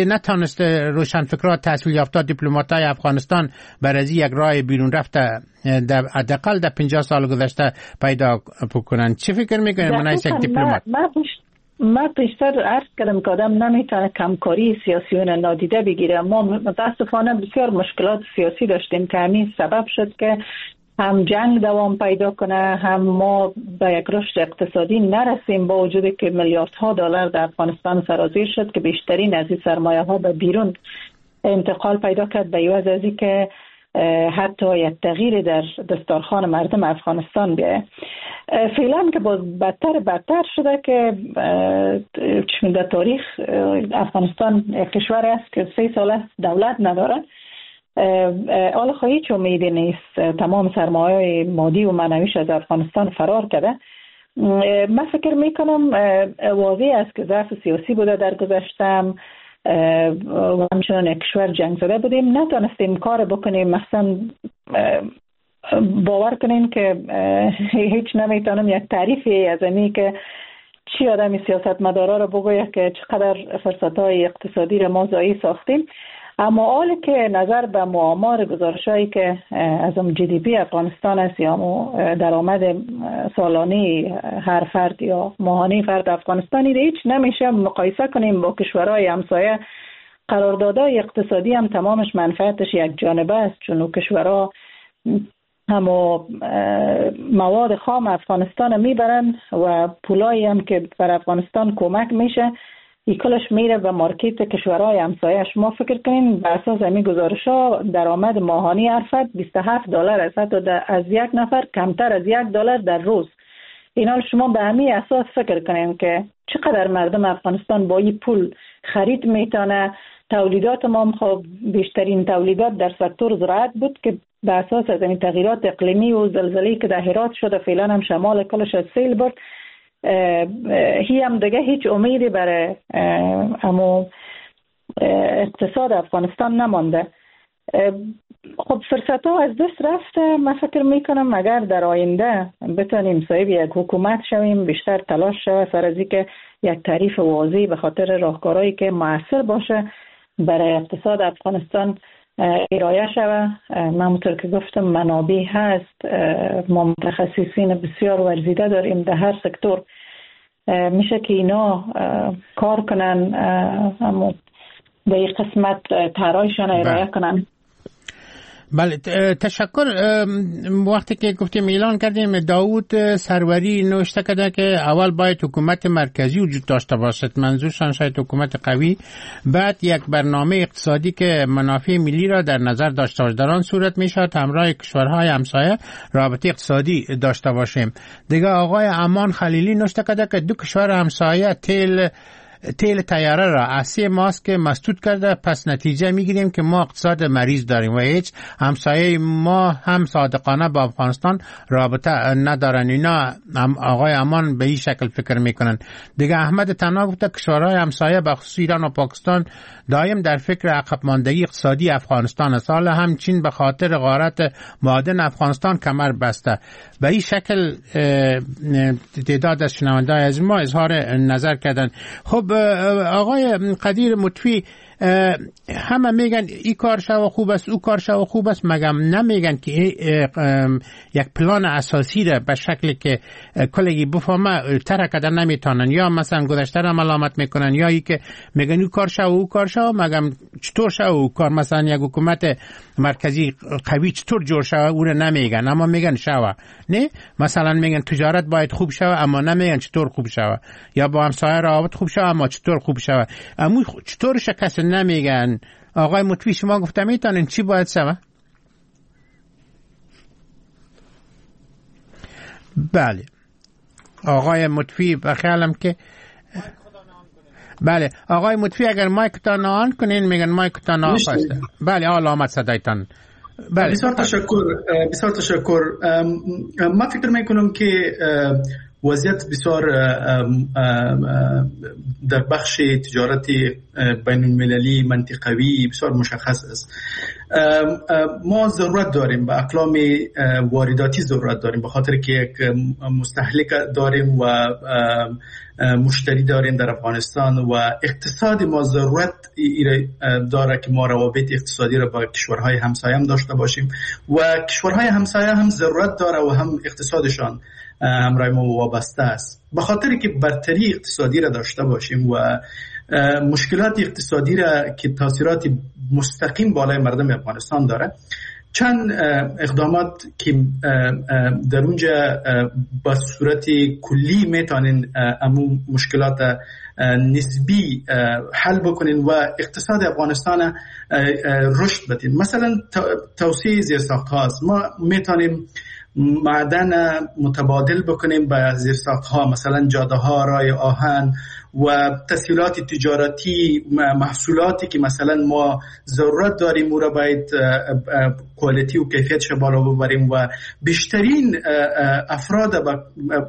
که نتانست روشنفکران تحصیل یافته دیپلمات‌های افغانستان بر از یک راه بیرون رفته در حداقل در پنجاه سال گذشته پیدا بکنن. چی فکر میکنید من از یک دیپلمات؟ من پیشتر عرض کردم که آدم نمیتونه کمکاری سیاسیون نادیده بگیره. ما متاسفانه بسیار مشکلات سیاسی داشتیم که همین سبب شد که هم جنگ دوام پیدا کنه، هم ما به یک رشد اقتصادی نرسیم، با وجودی که میلیاردها دلار در افغانستان سرازیر شد که بیشترین از این سرمایه ها به بیرون انتقال پیدا کرد، به عوض از این که حتی یک تغییر در دستارخوان مردم افغانستان بیه. فعلا که باز بدتر بدتر شده که در تاریخ افغانستان یک کشور است که سه سال است دولت نداره. حالا خواهی هیچ امیدی نیست، تمام سرمایه مادی و معنویش از افغانستان فرار کرده. من فکر میکنم واضح است که ضعف سیاسی بوده در گذشتم و همچنان یک کشور جنگ زده بودیم، نتونستیم کار بکنیم. مثلا باور کنین که هیچ نمیتونم یک تعریفی از اینی که چی آدمی سیاستمدارا رو بگوید که چقدر فرصت‌های اقتصادی رو ما ضایع ساختیم. اما حالی که نظر به معامار گزارش‌هایی که از ام جی دی پی افغانستان است یا درآمد سالانه هر فرد یا ماهانه فرد افغانستانی، هیچ نمیشه مقایسه کنیم با کشورهای همسایه. قراردادهای اقتصادی هم تمامش منفعتش یک جانبه است، چون کشورها همو مواد خام افغانستان میبرن و پولایی هم که بر افغانستان کمک میشه این کلش میره به مارکت کشورهای همسایه. شما فکر کنین بر اساس همین گزارش‌ها درآمد ماهانه هر فرد بیست و هفت دلار است، حتی از یک نفر کمتر از یک دلار در روز. اینا شما به همین اساس فکر کنین که چقدر مردم افغانستان با این پول خرید میتونه. تولیدات ما خب بیشترین تولیدات در سکتور زراعت بود که به اساس از این تغییرات اقلیمی و زلزله‌ای که در هرات شده، فعلا هم شمال کلش از سیل برد، هی هم دیگه هیچ امیدی برای امو اقتصاد افغانستان نمانده. خب فرصت ها از دست رفته. من فکر میکنم اگر در آینده بتونیم صاحب یک حکومت شویم، بیشتر تلاش شود سر از اینکه یک تعریف واضح به خاطر راهکارهایی که موثر باشه برای اقتصاد افغانستان ارائه شود. من همونطور که گفتم منابع هست، ما متخصصین بسیار ورزیده داریم در هر سکتور، میشه که اینا کار کنن، اما به این قسمت طرحشان ارائه کنن. بله تشکر. وقتی که گفتیم اعلان کردیم، داوود سروری نوشته کرده که اول باید حکومت مرکزی وجود داشته باشد، منظورشان شاید حکومت قوی، بعد یک برنامه اقتصادی که منافع ملی را در نظر داشته باشد. در آن صورت میشد همراه کشورهای همسایه رابطه اقتصادی داشته باشیم. دیگه آقای امان خلیلی نوشته کرده که دو کشور همسایه تیل تیل تیاره را از سه ماست که مسدود کرده، پس نتیجه میگیریم که ما اقتصاد مریض داریم و هیچ همسایه ما هم صادقانه با افغانستان رابطه ندارن. اینا آقای امان به این شکل فکر میکنن. دیگه احمد تنها گفته کشورهای همسایه به خصوص ایران و پاکستان دایم در فکر عقب ماندگی اقتصادی افغانستان است. حالا هم چین به خاطر غارت معادن افغانستان کمر بسته. به این شکل تعداد از شنونده‌های از ما اظهار نظر کردن. خب آقای قدیر مطفی، همه میگن این کار شو خوب است، او کار شو خوب است، مگم نمیگن که یک پلان اساسی را به شکلی که کلگی بفهمه ترک کردن نمیتونن، یا مثلا گذشته را ملامت میکنن، یا ای که میگن او کار شو او کار شو، مگم چطور شو او کار، مثلا یک حکومت مرکزی قوی چطور جور شو او را نمیگن، اما میگن شو. نه مثلا میگن تجارت باید خوب شو، اما نمیگن چطور خوب شو، یا با همسایه روابط خوب شو، اما چطور خوب شو، اما چطور شکست نمیگن. آقای مطفی شما گفتم میتونین چی باید شود؟ بله آقای مطفی بخیالم که بله آقای مطفی اگر مایکتان آن کنین میگن مایکتان آن هسته. بله حالا آمد صدایتان. بله بسیار تشکر بسیار تشکر. من فکر میکنم که وضعیت بسیار در بخش تجارت بین المللی منطقوی بسیار مشخص است. ما ضرورت داریم به اقلام وارداتی ضرورت داریم، به خاطر که یک مستهلک داریم و مشتری داریم در افغانستان و اقتصاد ما ضرورت داره که ما روابط اقتصادی را با کشورهای همسایه هم داشته باشیم و کشورهای همسایه هم ضرورت داره و هم اقتصادشان همراه ما وابسته است، به خاطر که برتری اقتصادی را داشته باشیم و مشکلات اقتصادی را که تاثیرات مستقیم بالای مردم افغانستان داره. چند اقدامات که در اونجا با صورت کلی میتونین امو مشکلات نسبی حل بکنین و اقتصاد افغانستان رشد بدین. مثلا توسعه زیرساخت هاست، ما میتونیم معدن متبادل بکنیم به زیرساخت ها، مثلا جاده ها، راه آهن و تسهیلات تجارتی، محصولاتی که مثلا ما ضرورت داریم او را باید کوالیتی و کیفیتش بالا ببریم و بیشترین افراد با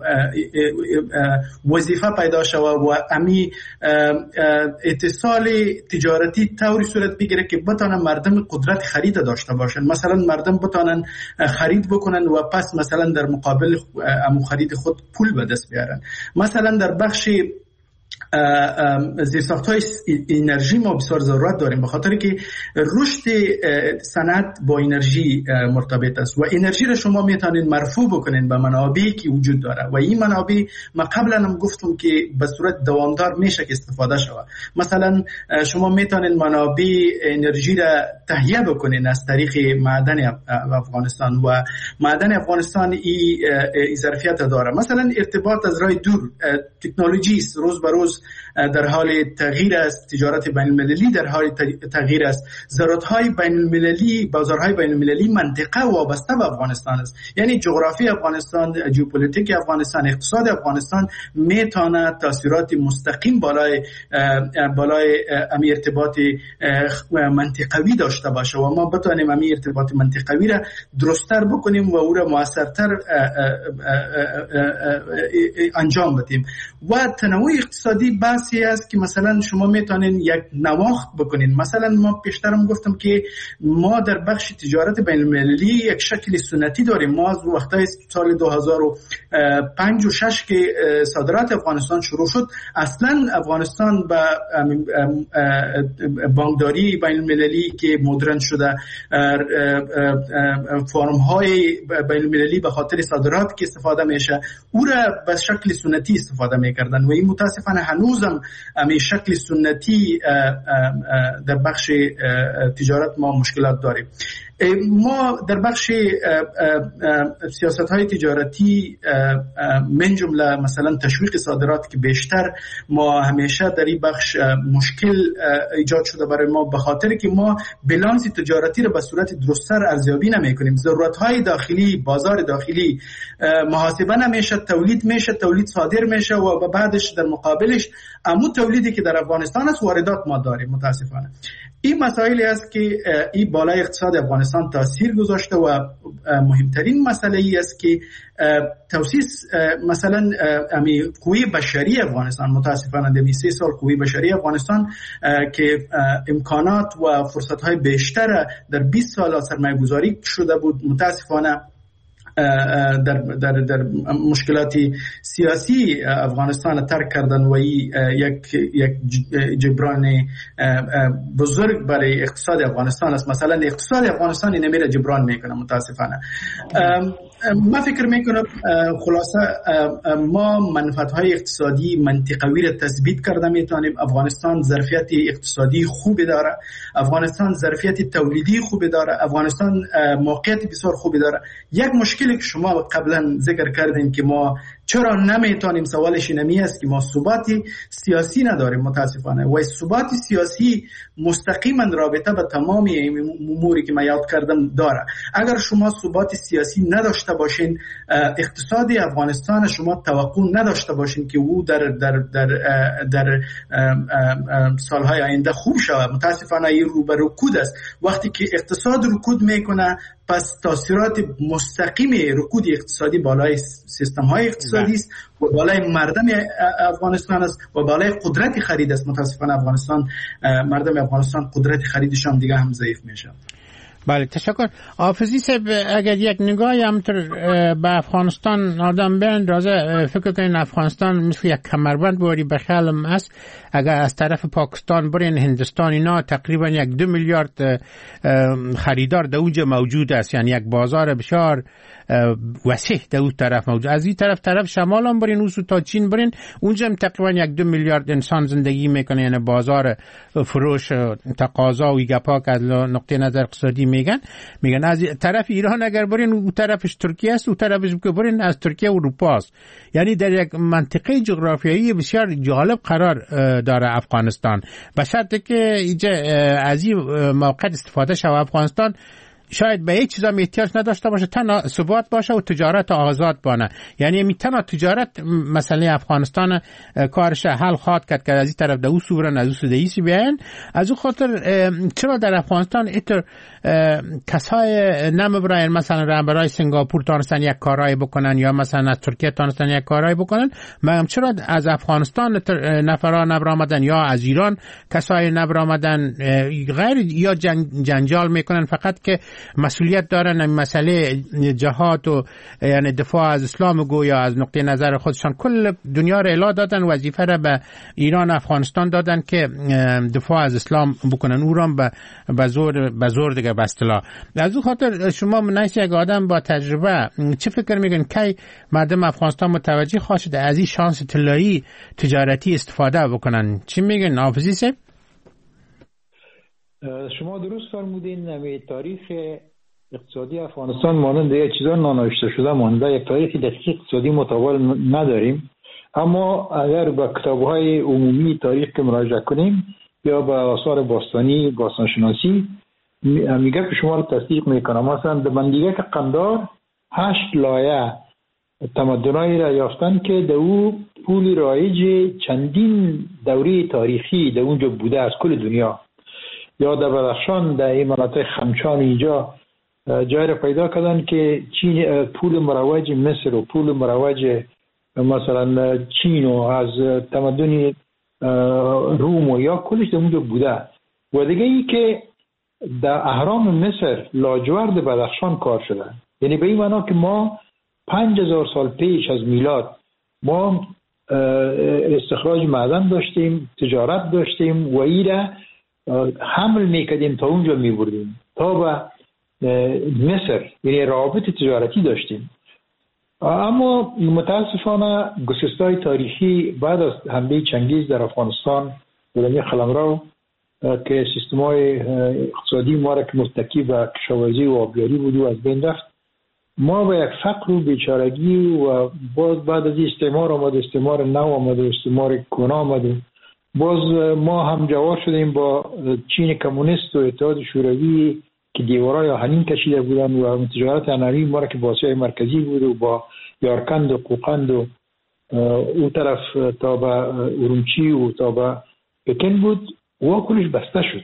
وظیفه پیدا شود و امی اتصال تجارتی طوری صورت بگیره که بتانن مردم قدرت خرید داشته باشن، مثلا مردم بتانن خرید بکنن و پس مثلا در مقابل امو خرید خود پول به دست بیارن. مثلا در بخش زیرساخت‌های انرژی ما بسیار ضرورت داریم، به خاطر که رشد صنعت با انرژی مرتبط است و انرژی را شما میتونید مرفوع بکنید به منابعی که وجود داره و این منابع ما قبلا هم گفتم که به صورت دوامدار میشه که استفاده شود. مثلا شما میتونید منابع انرژی را تهیه بکنید از طریق معدن افغانستان و معدن افغانستان این ظرفیت داره. مثلا ارتباط از راه دور، تکنولوژی روز به روز در حال تغییر است، تجارت بین المللی در حال تغییر است، ضرورت‌های بین المللی، بازارهای بین المللی منطقه وابسته به افغانستان است. یعنی جغرافی افغانستان، ژئوپلیتیک افغانستان، اقتصاد افغانستان میتونه تاثیرات مستقیم بالای بالای امی ارتباط منطقوی داشته باشه و ما بتونیم امی ارتباط منطقوی را درست‌تر بکنیم و او را موثرتر انجام بدیم. و تنوع اقتصادی بحثی است که مثلا شما میتونین یک نواخت بکنین. مثلا ما پیشترم گفتم که ما در بخش تجارت بین المللی یک شکل سنتی داریم. ما از وقتای سال دو هزار و پنج و شش که صادرات افغانستان شروع شد، اصلا افغانستان با بانکداری بین المللی که مدرن شده، فرم های بین المللی به خاطر صادرات که استفاده میشه او را به شکل سنتی استفاده میکردن و این متاسفانه هنوزم امی شکل سنتی در بخش تجارت ما مشکلات داریم. ما در بخش سیاست‌های تجارتی من جمله مثلا تشویق صادرات که بیشتر ما همیشه در این بخش مشکل ایجاد شده برای ما، به خاطر که ما بالانس تجارتی را به صورت درست‌تر ارزیابی نمی‌کنیم. ضرورت‌های داخلی، بازار داخلی محاسبه نمیشه، تولید میشه، تولید صادر میشه و بعدش در مقابلش امو تولیدی که در افغانستان است واردات ما داریم. متاسفانه این مسائلی است که این بالای اقتصاد افغانستان تاثیر گذاشته و مهمترین مسئله ای است که توسیس مثلا امی قوی بشری افغانستان، متاسفانه در سه سال قوی بشری افغانستان که امکانات و فرصت‌های بیشتر در بیست سال سرمایه گذاری شده بود، متاسفانه در در در مشکلات سیاسی افغانستان ترک کردن و یک یک جبران بزرگ برای اقتصاد افغانستان است. مثلا اقتصاد افغانستان نمیره جبران میکنه متاسفانه. ما فکر میکنم خلاصه ما منفعت‌های اقتصادی منطقوی را تثبیت کرده میتونیم. افغانستان ظرفیت اقتصادی خوبی داره، افغانستان ظرفیت تولیدی خوبی داره، افغانستان موقعیت بسیار خوبی داره. یک مشکلی که شما قبلا ذکر کردین که ما چرا نمیتونیم، سوالش اینمی است که ما ثباتی سیاسی نداریم متاسفانه و ثبات سیاسی مستقیما رابطه به تمام اموری که من یاد کردم داره. اگر شما ثبات سیاسی نداشته باشین، اقتصاد افغانستان شما توقع نداشته باشین که او در در در در سالهای آینده خوب شود، متاسفانه این رو به رکود است. وقتی که اقتصاد رکود میکنه پس تاثیرات مستقیم رکود اقتصادی بالای سیستم های اقتصادی است و بالای مردم افغانستان است و بالای قدرت خرید است. متاسفانه افغانستان، مردم افغانستان قدرت خریدشان دیگه هم ضعیف میشه. بله تشکر. حافظی صاحب اگر یک نگاهی همطور به افغانستان آدم بیندازه، فکر کنین افغانستان مثل یک کمربند باری به خیالم است. اگر از طرف پاکستان برین هندستان اینا تقریبا یک دو میلیارد خریدار در اونجا موجود است، یعنی یک بازار بسیار وسیع در اون طرف موجود. از این طرف طرف شمال هم برین اوسو تا چین برین، اونجا هم تقریبا یک دو میلیارد انسان زندگی میکنه، یعنی بازار فروش تقاضا و گپا که از نقطه نظر اقتصادی میگن میگن. از طرف ایران اگر برین اون طرفش ترکیه است، اون طرفش که برین از ترکیه اروپا است. یعنی در یک منطقه جغرافیایی بسیار جالب قرار داره افغانستان، به شرطی که اینجا از این موقع استفاده شود. افغانستان شاید به هیچ چیزا احتیاج نداشته باشه، تنها ثبات باشه و تجارت آزاد بانه. یعنی می تنها تجارت مسئله افغانستان کارش حل خواهد کرد که از این طرف دو سورن از اون دیسی بیان. از اون خاطر چرا در افغانستان ایتر کسای نمیبراین مثلا رهبرای سنگاپور تانستن یک کارایی بکنن یا مثلا از ترکیه تانستن یک کارایی بکنن، مگم چرا از افغانستان نفرا نبرآمدن یا از ایران کسای نبرآمدن؟ غیر یا جنگ جنجال میکنن فقط که مسئولیت دارن این مسئله جهاد و یعنی دفاع از اسلام گویا از نقطه نظر خودشان کل دنیا را الا دادن، وظیفه را به ایران افغانستان دادن که دفاع از اسلام بکنن، او را به زور به زور دیگه به اصطلاح. از اون خاطر شما منیس یک آدم با تجربه چه فکر میگن که مردم افغانستان متوجه خواهد از این شانس طلایی تجارتی استفاده بکنن؟ چی میگن حافظی صاحب؟ شما درست فرمودین. نمی تاریخ اقتصادی افغانستان مانند یک چیزا نانوشته شده مانده، یک تاریخ دقیق اقتصادی متوالی نداریم. اما اگر به کتاب‌های عمومی تاریخ که مراجعه کنیم یا به آثار باستانی باستانشناسی میگه که شما رو تصدیق میکنم. مثلا در منطقه قندار هشت لایه تمدنایی را یافتن که در او پول رایج چندین دوره تاریخی در اونجا بوده از کل دنیا. یا در بدخشان در این مناطق خمچان اینجا جای را پیدا کردن که چین پول مروج مصر و پول مروج مثلا چین و از تمدن روم و یا کلش در اونجا بوده. و دیگه ای که در اهرام مصر لاجورد بدخشان کار شده، یعنی به این معنا که ما پنج هزار سال پیش از میلاد ما استخراج معدن داشتیم، تجارت داشتیم و ایره حمل میکردیم تا اونجا میبردیم تا به مصر، یعنی روابط تجارتی داشتیم. اما متاسفانه گسستای تاریخی بعد از حمله چنگیز در افغانستان ولمی قلمرو که سیستمای اقتصادی ما را که متکی به کشاورزی و آبیاری بود و از بین رفت، ما به یک فقر و بیچارگی و باز بعد از استعمار آمد، استعمار نو آمد، استعمار کهنه آمد، باز ما هم جوار شدیم با چین کمونیست و اتحاد شوروی که دیوارای آهنین کشیده بودن و تجارت انوی ما را که با آسیای مرکزی بود و با یارکند و قوقند و اون طرف تا به ارومچی و تا به پکن بود و کلش بسته شد.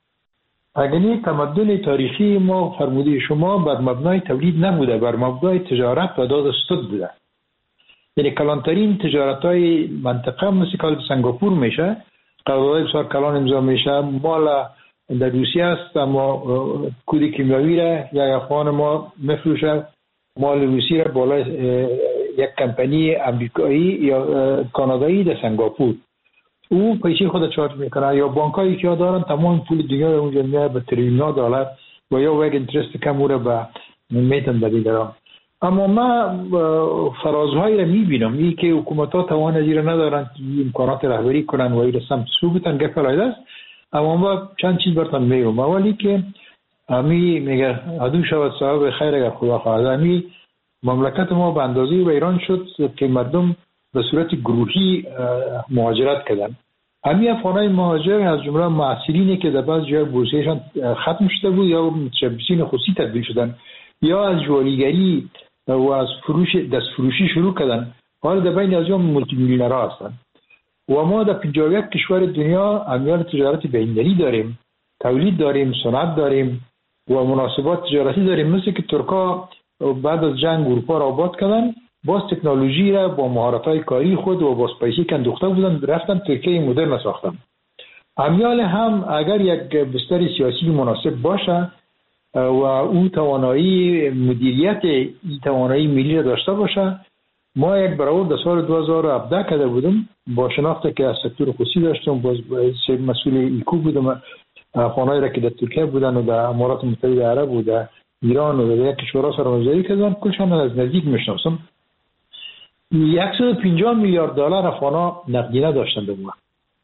اگرنی تمدن تاریخی ما فرموده شما بر مبنای تولید نبوده، بر مبنای تجارت و داد ستد بوده. یعنی کلانترین تجارت های منطقه مثل که سنگاپور میشه، قراردادهای بسیار کلان امضا میشه. مال در روسیه است اما کود کیمیاوی را یک افغان ما مفروشه، مال روسی را بالای یک کمپانی امریکایی یا کانادایی در سنگاپور او پیسه خود چارج میکنه. یا بانکایی که دارن تمام پول دنیا اونجا میاد به تریلیون دلار و یا یک اینترست کم او را به میتن بدیدارم. اما ما فرازهایی را میبینم ای که حکومت ها توان ازی را ندارن که امکانات رهبری کنن و ای را سمت سو بتن گفلایده است. اما ما چند چیز برتان میگم. اولی که امی میگه عدو شود صاحب خیر اگر خدا خواهد. امی مملکت ما به اندازه و ایران شد که مردم به صورت گروهی مهاجرت کردن. امی افغانای مهاجر از جمله معسرینی که در بعض جای بورسیشان ختم شده بود یا متشبثین خصوصی تبدیل شدن یا از جوالیگری و از فروش دست فروشی شروع کردن، حالا در بین از اون مولتی میلیونرها هستن. و ما در پنجاه و یک کشور دنیا امیال تجارت بین‌المللی داریم، تولید داریم، صنعت داریم و مناسبات تجارتی داریم. مثل که ترکا بعد از جنگ اروپا را آباد کردن، باز تکنولوژی را با مهارت‌های کاری خود و با پیسې کندوخته بودن، رفتن ترکیه مدرن ساختن. امیال هم اگر یک بستر سیاسی مناسب باشه و او توانایی مدیریت این توانایی ملی داشته باشه. ما یک برآورد در سال دو هزار و هفده کرده بودم با شناخته که از سکتور خصوصی داشتم، باز مسئول ایکو بودم، افغانایی را که در ترکیه بودن و در امارات متحده عرب و در ایران و در یک کشورها سرمایه‌گذاری کردن، کلشان از نزدیک میشناسم. صد و پنجاه میلیارد دلار افغانا نقدینه داشتن در اون.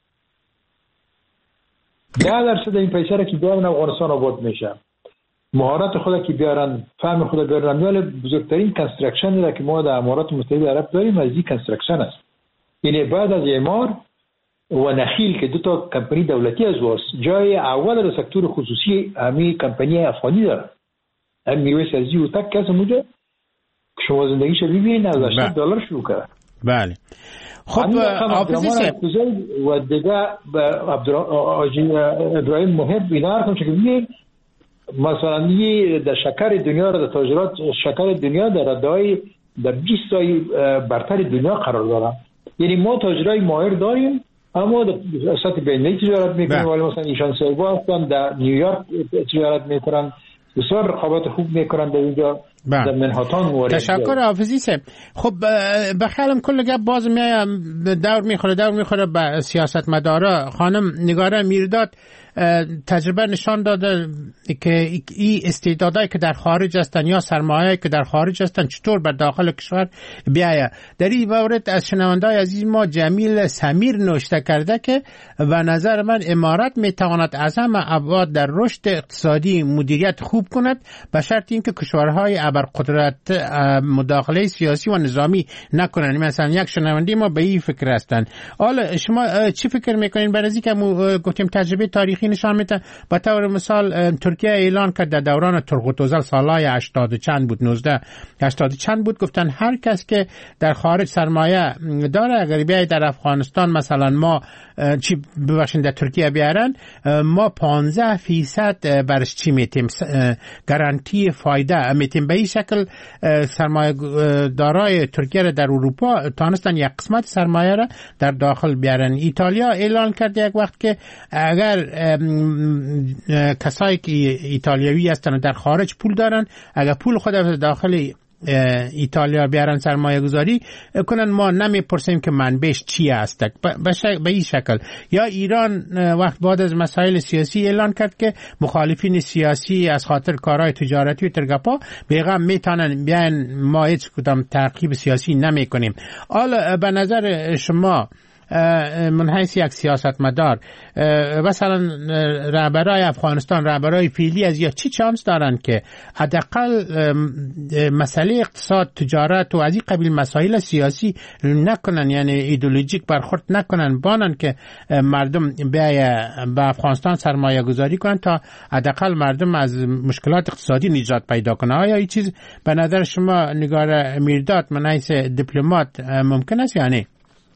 ده درصد این پیسه را که بیارن افغانستان آباد میشه، مهارت خود که بیارن، فهم خود بیارن. ولی بزرگترین کنسترکشن را که ما در امارات متحده عرب داریم از این کنسترکشن است. یعنی بعد از اعمار و نخیل که دو تا کمپانی دولتی از واس، جای اول در سکتور خصوصی همین کمپانی افغانی داره. هم میوه سازی و تک کس اونجا شما زندگیش ببینید از هشتاد دلار شروع کرد. بله. خب حافظی و دیگه ابراهیم محب اینا هم که ببینید مثلا یه در شکر دنیا را در تاجرات شکر دنیا در ردای در بیست تای برتر دنیا قرار دارن. یعنی ما تاجرای ماهر داریم، اما در سطح بین‌المللی تجارت میکنیم. ولی مثلا ایشان سیوا هستن در نیویورک تجارت میکنن، بسیار رقابت خوب میکنن در اینجا. در منهاتان. تشکر حافظی صاحب. خب بخیالم کل گپ باز میایم دور میخوره دور میخوره به سیاست مدارا. خانم نگاره میرداد تجربه نشان داده که این استعدادایی که در خارج هستن یا سرمایه‌ای که در خارج هستن چطور به داخل کشور بیاید. در این مورد از شنونده‌های عزیز ما جمیل سمیر نوشته کرده که و نظر من امارات میتواند از همه ابعاد در رشد اقتصادی مدیریت خوب کند به شرط اینکه کشورهای ابرقدرت مداخله سیاسی و نظامی نکنند. مثلا یک شنونده ما به این فکر هستند. حالا شما چی فکر میکنین؟ برای اینکه گفتیم تجربه تاریخی نشان میده. به طور مثال ترکیه اعلان کرد در دوران ترقوتوزل سالهای هشتاد چند بود، نوزده هشتاد چند بود، گفتن هر کس که در خارج سرمایه داره اگر بیاید در افغانستان مثلا ما چی ببخشید در ترکیه بیارن ما پانزده فیصد برش چی میتیم گارانتی فایده میتیم. به این شکل سرمایه دارای ترکیه را در اروپا تانستن یک قسمت سرمایه را در داخل بیارن. ایتالیا اعلان کرد یک وقت که اگر کسایی که ایتالیایی هستن در خارج پول دارن اگر پول خود در داخل ایتالیا بیارن سرمایه گذاری کنن ما نمیپرسیم که منبعش چی هست. به این شکل. یا ایران وقت بعد از مسائل سیاسی اعلان کرد که مخالفین سیاسی از خاطر کارهای تجارتی و ترگپا بیغم میتونن بیان ما هیچ کدام تعقیب سیاسی نمی کنیم. حالا به نظر شما من حیث یک سیاستمدار مثلا رهبرای افغانستان رهبرای فعلی از یا چی چانس دارن که حداقل مسئله اقتصاد تجارت و از این قبیل مسائل سیاسی نکنن، یعنی ایدئولوژیک برخورد نکنن، بانن که مردم بیای به افغانستان سرمایه گذاری کنن تا حداقل مردم از مشکلات اقتصادی نجات پیدا کنه. آیا این چیز به نظر شما نگار میرداد من حیث دیپلمات ممکن است یا نه؟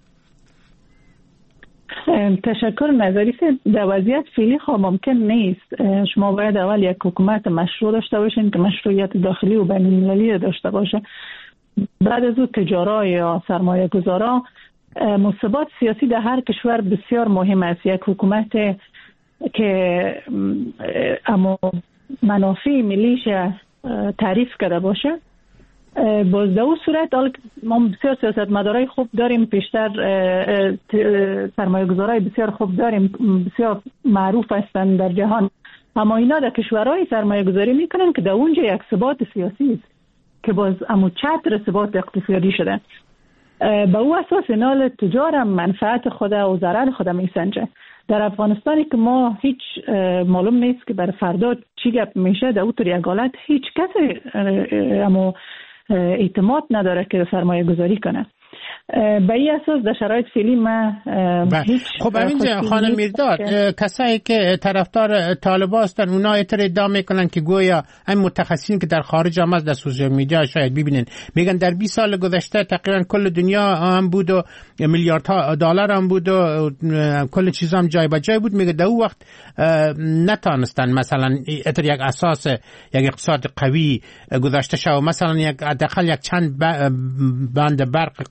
تشکر. نظری در وضعیت فعلی خب ممکن نیست. شما باید اول یک حکومت مشروع داشته باشین که مشروعیت داخلی و بین المللی داشته باشه. بعد از اون تجارا یا سرمایه گذارا مثبت سیاسی در هر کشور بسیار مهم است. یک حکومت که اما منافع ملیش تعریف کرده باشه. باز در اون صورت ما بسیار سیاستمدارای خوب داریم، پیشتر سرمایه گذارای بسیار خوب داریم، بسیار معروف هستند در جهان، اما اینا در کشورهای سرمایه گذاری میکنن که در اونجا یک ثبات سیاسی است که باز امو چتر ثبات اقتصادی شده. به او اساس اینا تجار منفعت خود و ضرر خود میسنجه. در افغانستانی که ما هیچ معلوم نیست که بر فردا چی گپ میشه، در اون یک حالت هیچ کسی امو اعتماد نداره که سرمایه گذاری کنه. به این اساس در شرایط فعلی ما هیچ خب همین خانم میرداد کسایی که طرفدار طالبان هستن اونا ادعا میکنن که گویا این متخصصین که در خارج هم از در سوشال میدیا شاید ببینن میگن در بیست سال گذشته تقریبا کل دنیا هم بود و میلیاردها دلار هم بود و کل چیز هم جای به جای بود. میگه در اون وقت نتونستن مثلا اتر یک اساس یک اقتصاد قوی گذاشته شو، مثلا یک حداقل یک چند بند برق قوی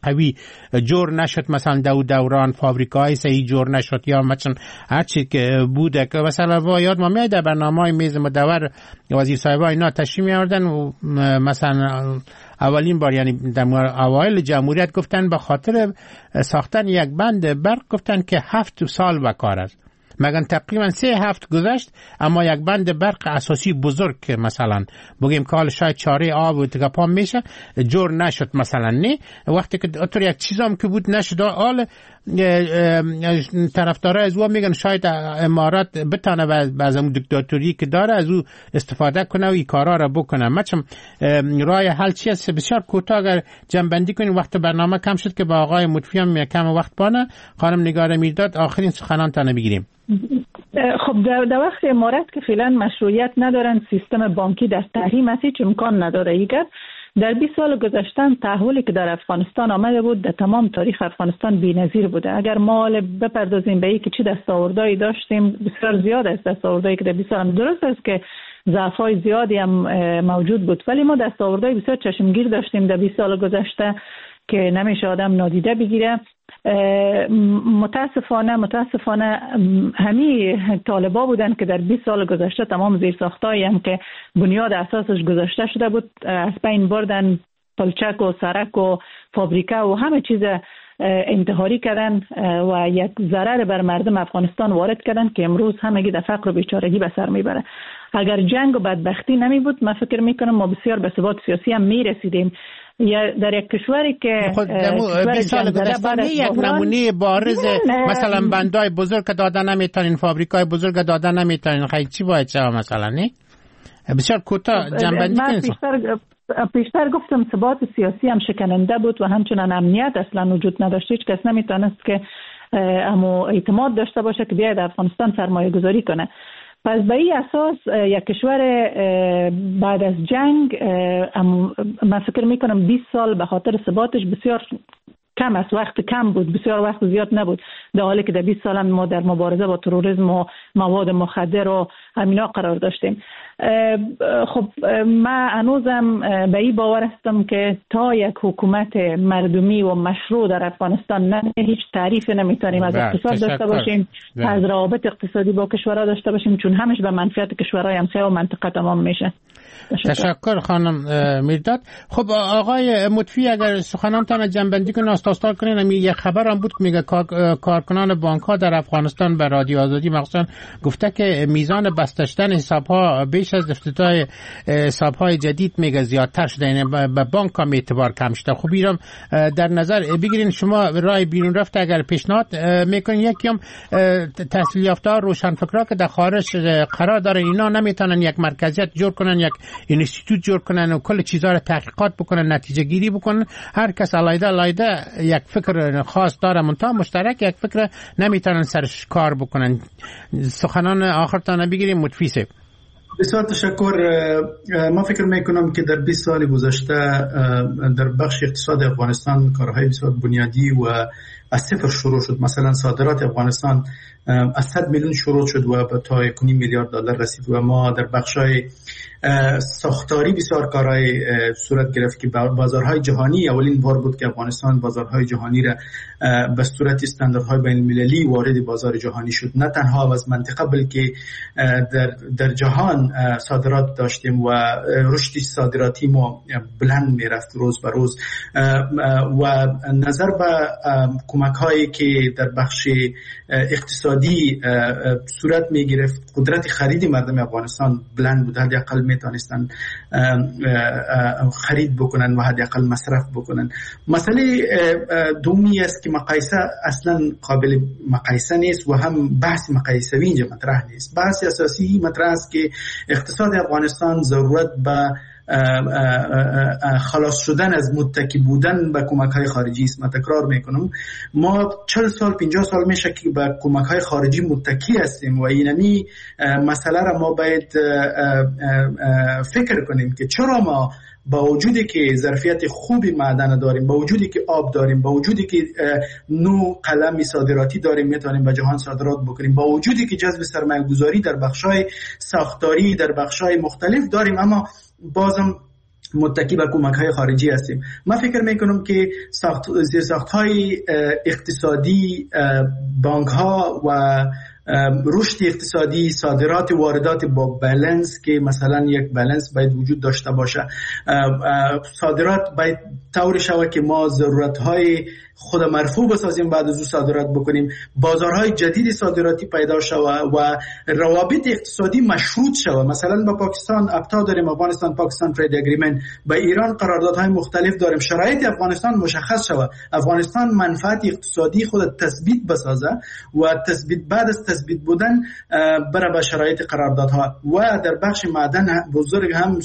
جور نشد، مثلا دو دوران فابریکای صحیح جور نشد یا مثلا هر چی که بوده که مثلا با یاد ما میاد برنامه‌های میز مدور وزیر صاحب اینا تشریح می‌آوردن و مثلا اولین بار یعنی در اوایل جمهوریت گفتن به خاطر ساختن یک بند برق گفتن که هفت سال بکار است. مگن تقریبا سه هفت گذشت اما یک بند برق اساسی بزرگ که مثلا بگیم که حال شاید چاره آب و تکپام میشه جور نشد مثلا نه وقتی که اتر یک چیزام که بود نشد حال طرفدارای از او میگن شاید امارات بتونه بعض از دیکتاتوری که داره از او استفاده کنه و این کارا را بکنه. مثلا راه حل چی است؟ بسیار کوتاه اگر جنبندی کنیم وقت برنامه کم شد که با آقای مطفی هم کم وقت بانه. خانم نگار میرداد آخرین سخنان تنه بگیریم. خب در وقت امارات که فعلا مشروعیت ندارن، سیستم بانکی در تحریم است، هیچ امکان نداره. ایگر در بیست سال گذشتن تحولی که در افغانستان آمده بود در تمام تاریخ افغانستان بی‌نظیر بوده. اگر ما بپردازیم به اینکه چه دستاوردهایی داشتیم، بسیار زیاد است دستاوردهایی که در بیست سال. درست است که ضعف‌های زیادی هم موجود بود ولی ما دستاوردهای بسیار چشمگیر داشتیم در بیست سال گذشته که نمیشه آدم نادیده بگیره. متاسفانه متاسفانه همین طالبا بودن که در بیست سال گذشته تمام زیرساختایی هم که بنیاد اساسش گذاشته شده بود از بین بردن، پلچک و سرک و فابریکه و همه چیز انتحاری کردن و یک ضرر بر مردم افغانستان وارد کردن که امروز همگی در فقر و بیچارگی به سر میبره. اگر جنگ و بدبختی نمی بود من فکر میکنم ما بسیار به ثبات سیاسی هم میرسیدیم. یا در یک کشوری که خود بیست سال گذشته یک نمونه بارز مثلا بندای بزرگ دادن نمیتونین، فابریکای بزرگ دادن نمیتونین، خیلی چی باید چه مثلا نه؟ بسیار کوتاه جنبندی کنید. پیشتر پیشتر گفتم ثبات سیاسی هم شکننده بود و همچنان امنیت اصلا وجود نداشت. هیچ کس نمیتونست که امو اعتماد داشته باشه که بیاید افغانستان سرمایه گذاری کنه. پس به این اساس یک کشور بعد از جنگ من فکر میکنم بیست سال به خاطر ثباتش بسیار کم است، وقت کم بود، بسیار وقت زیاد نبود، در حالی که در بیست سال ما در مبارزه با تروریسم و مواد مخدر و همینا قرار داشتیم. خب من هنوزم به این باور هستم که تا یک حکومت مردمی و مشروع در افغانستان نه، هیچ تعریف نمیتونیم از اقتصاد داشته باشیم، از روابط اقتصادی با کشورها داشته باشیم، چون همش به منفعت کشورهای همسایه و منطقه تمام میشه. تشکر, تشکر خانم میرداد. خب آقای مطفی اگر سخنانتان جنبندی کنید استاستا کنید. یک خبر هم بود که میگه کارکنان بانک ها در افغانستان به رادیو آزادی مخصوصا گفته که میزان بستشتن حساب ها بیش از افتتاح حساب های جدید میگه زیادتر شده، یعنی به بانک ها اعتبار کم شده. خب اینم در نظر بگیرین. شما راه بیرون رفته اگر پیشنهاد میکنین یکی هم تحصیل یافته ها روشنفکرها که در خارج قرار دارن اینا نمیتونن یک مرکزیت جور کنن، یک اینستیتوت جور کنن و کل چیزا رو تحقیقات بکنن، نتیجه گیری بکنن. هر کس علیده علیده یک فکر خاص داره، منتها مشترک یک فکر نمیتونن سرش کار بکنن. سخنان آخرتان بگیریم متفیسه. بسیار تشکر. ما فکر میکنم که در بیست سال گذشته در بخش اقتصاد افغانستان کارهای بسیار بنیادی و از صفر شروع شد. مثلا صادرات افغانستان از صد میلیون شروع شد و به تا یک و نیم میلیارد دلار رسید و ما در بخشای ساختاری بسیار کارهای صورت گرفت که بازارهای جهانی اولین بار بود که افغانستان بازارهای جهانی را به صورت استانداردهای بین المللی وارد بازار جهانی شد. نه تنها از منطقه بلکه در در جهان صادرات داشتیم و رشد صادراتی ما بلند میرفت روز به روز و نظر به کمک هایی که در بخش اقتصادی صورت می گرفت قدرت خرید مردم افغانستان بلند بود. حداقل میتونستن خرید بکنن و حداقل مصرف بکنن. مسئله دومی است که مقایسه اصلا قابل مقایسه نیست و هم بحث مقایسوی اینجا مطرح نیست. بحث اساسی مطرح است که اقتصاد افغانستان ضرورت به خلاص شدن از متکی بودن به کمک‌های خارجی است. من تکرار میکنم ما چهل سال پنجاه سال میشه که به کمک‌های خارجی متکی هستیم و اینمی مسئله را ما باید فکر کنیم که چرا ما با وجودی که ظرفیت خوبی معدن داریم، با وجودی که آب داریم، با وجودی که نوع قلم صادراتی داریم میتونیم به جهان صادرات بکنیم، با وجودی که جذب سرمایه گذاری در بخشای ساختاری در بخشای مختلف داریم، اما بازم متکی به کمک‌های خارجی هستیم. من فکر میکنم که ساخت زیرساخت‌های اقتصادی، بانک‌ها و رشد اقتصادی، صادرات و واردات با بالانس که مثلا یک بالانس باید وجود داشته باشه. صادرات باید طور شود که ما ضرورت‌های خود مرفوع بسازیم، بعد از او صادرات بکنیم، بازارهای جدید صادراتی پیدا شود و روابط اقتصادی مشروط شود. مثلا با پاکستان ابتا داریم، افغانستان پاکستان ترید اگریمنت، با ایران قراردادهای مختلف داریم. شرایط افغانستان مشخص شود، افغانستان منفعت اقتصادی خود تثبیت بسازه و تثبیت بعد از تثبیت بودن بره به شرایط قراردادها و در بخش معدن بزرگ هم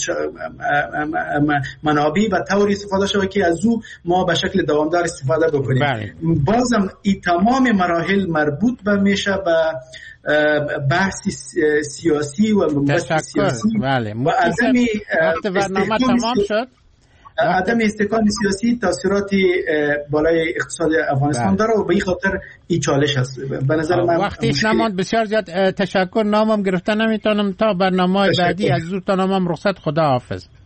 منابع به طوری استفاده شود که از او ما به شکل دوامدار استفاده بکنیم. بله. بازم این تمام مراحل مربوط به میشه به بحث سیاسی و منبسط سیاسی. بله. و عدم برنامه تمام شد. عدم استحکام سیاسی تاثیرات بالای اقتصاد افغانستان داره و به این خاطر این چالش هست. به نظر من وقتیش نماند. بسیار زیاد تشکر. نامم گرفته نمیتونم تا برنامه بعدی از زودتان نامم رخصت. خدا حافظ.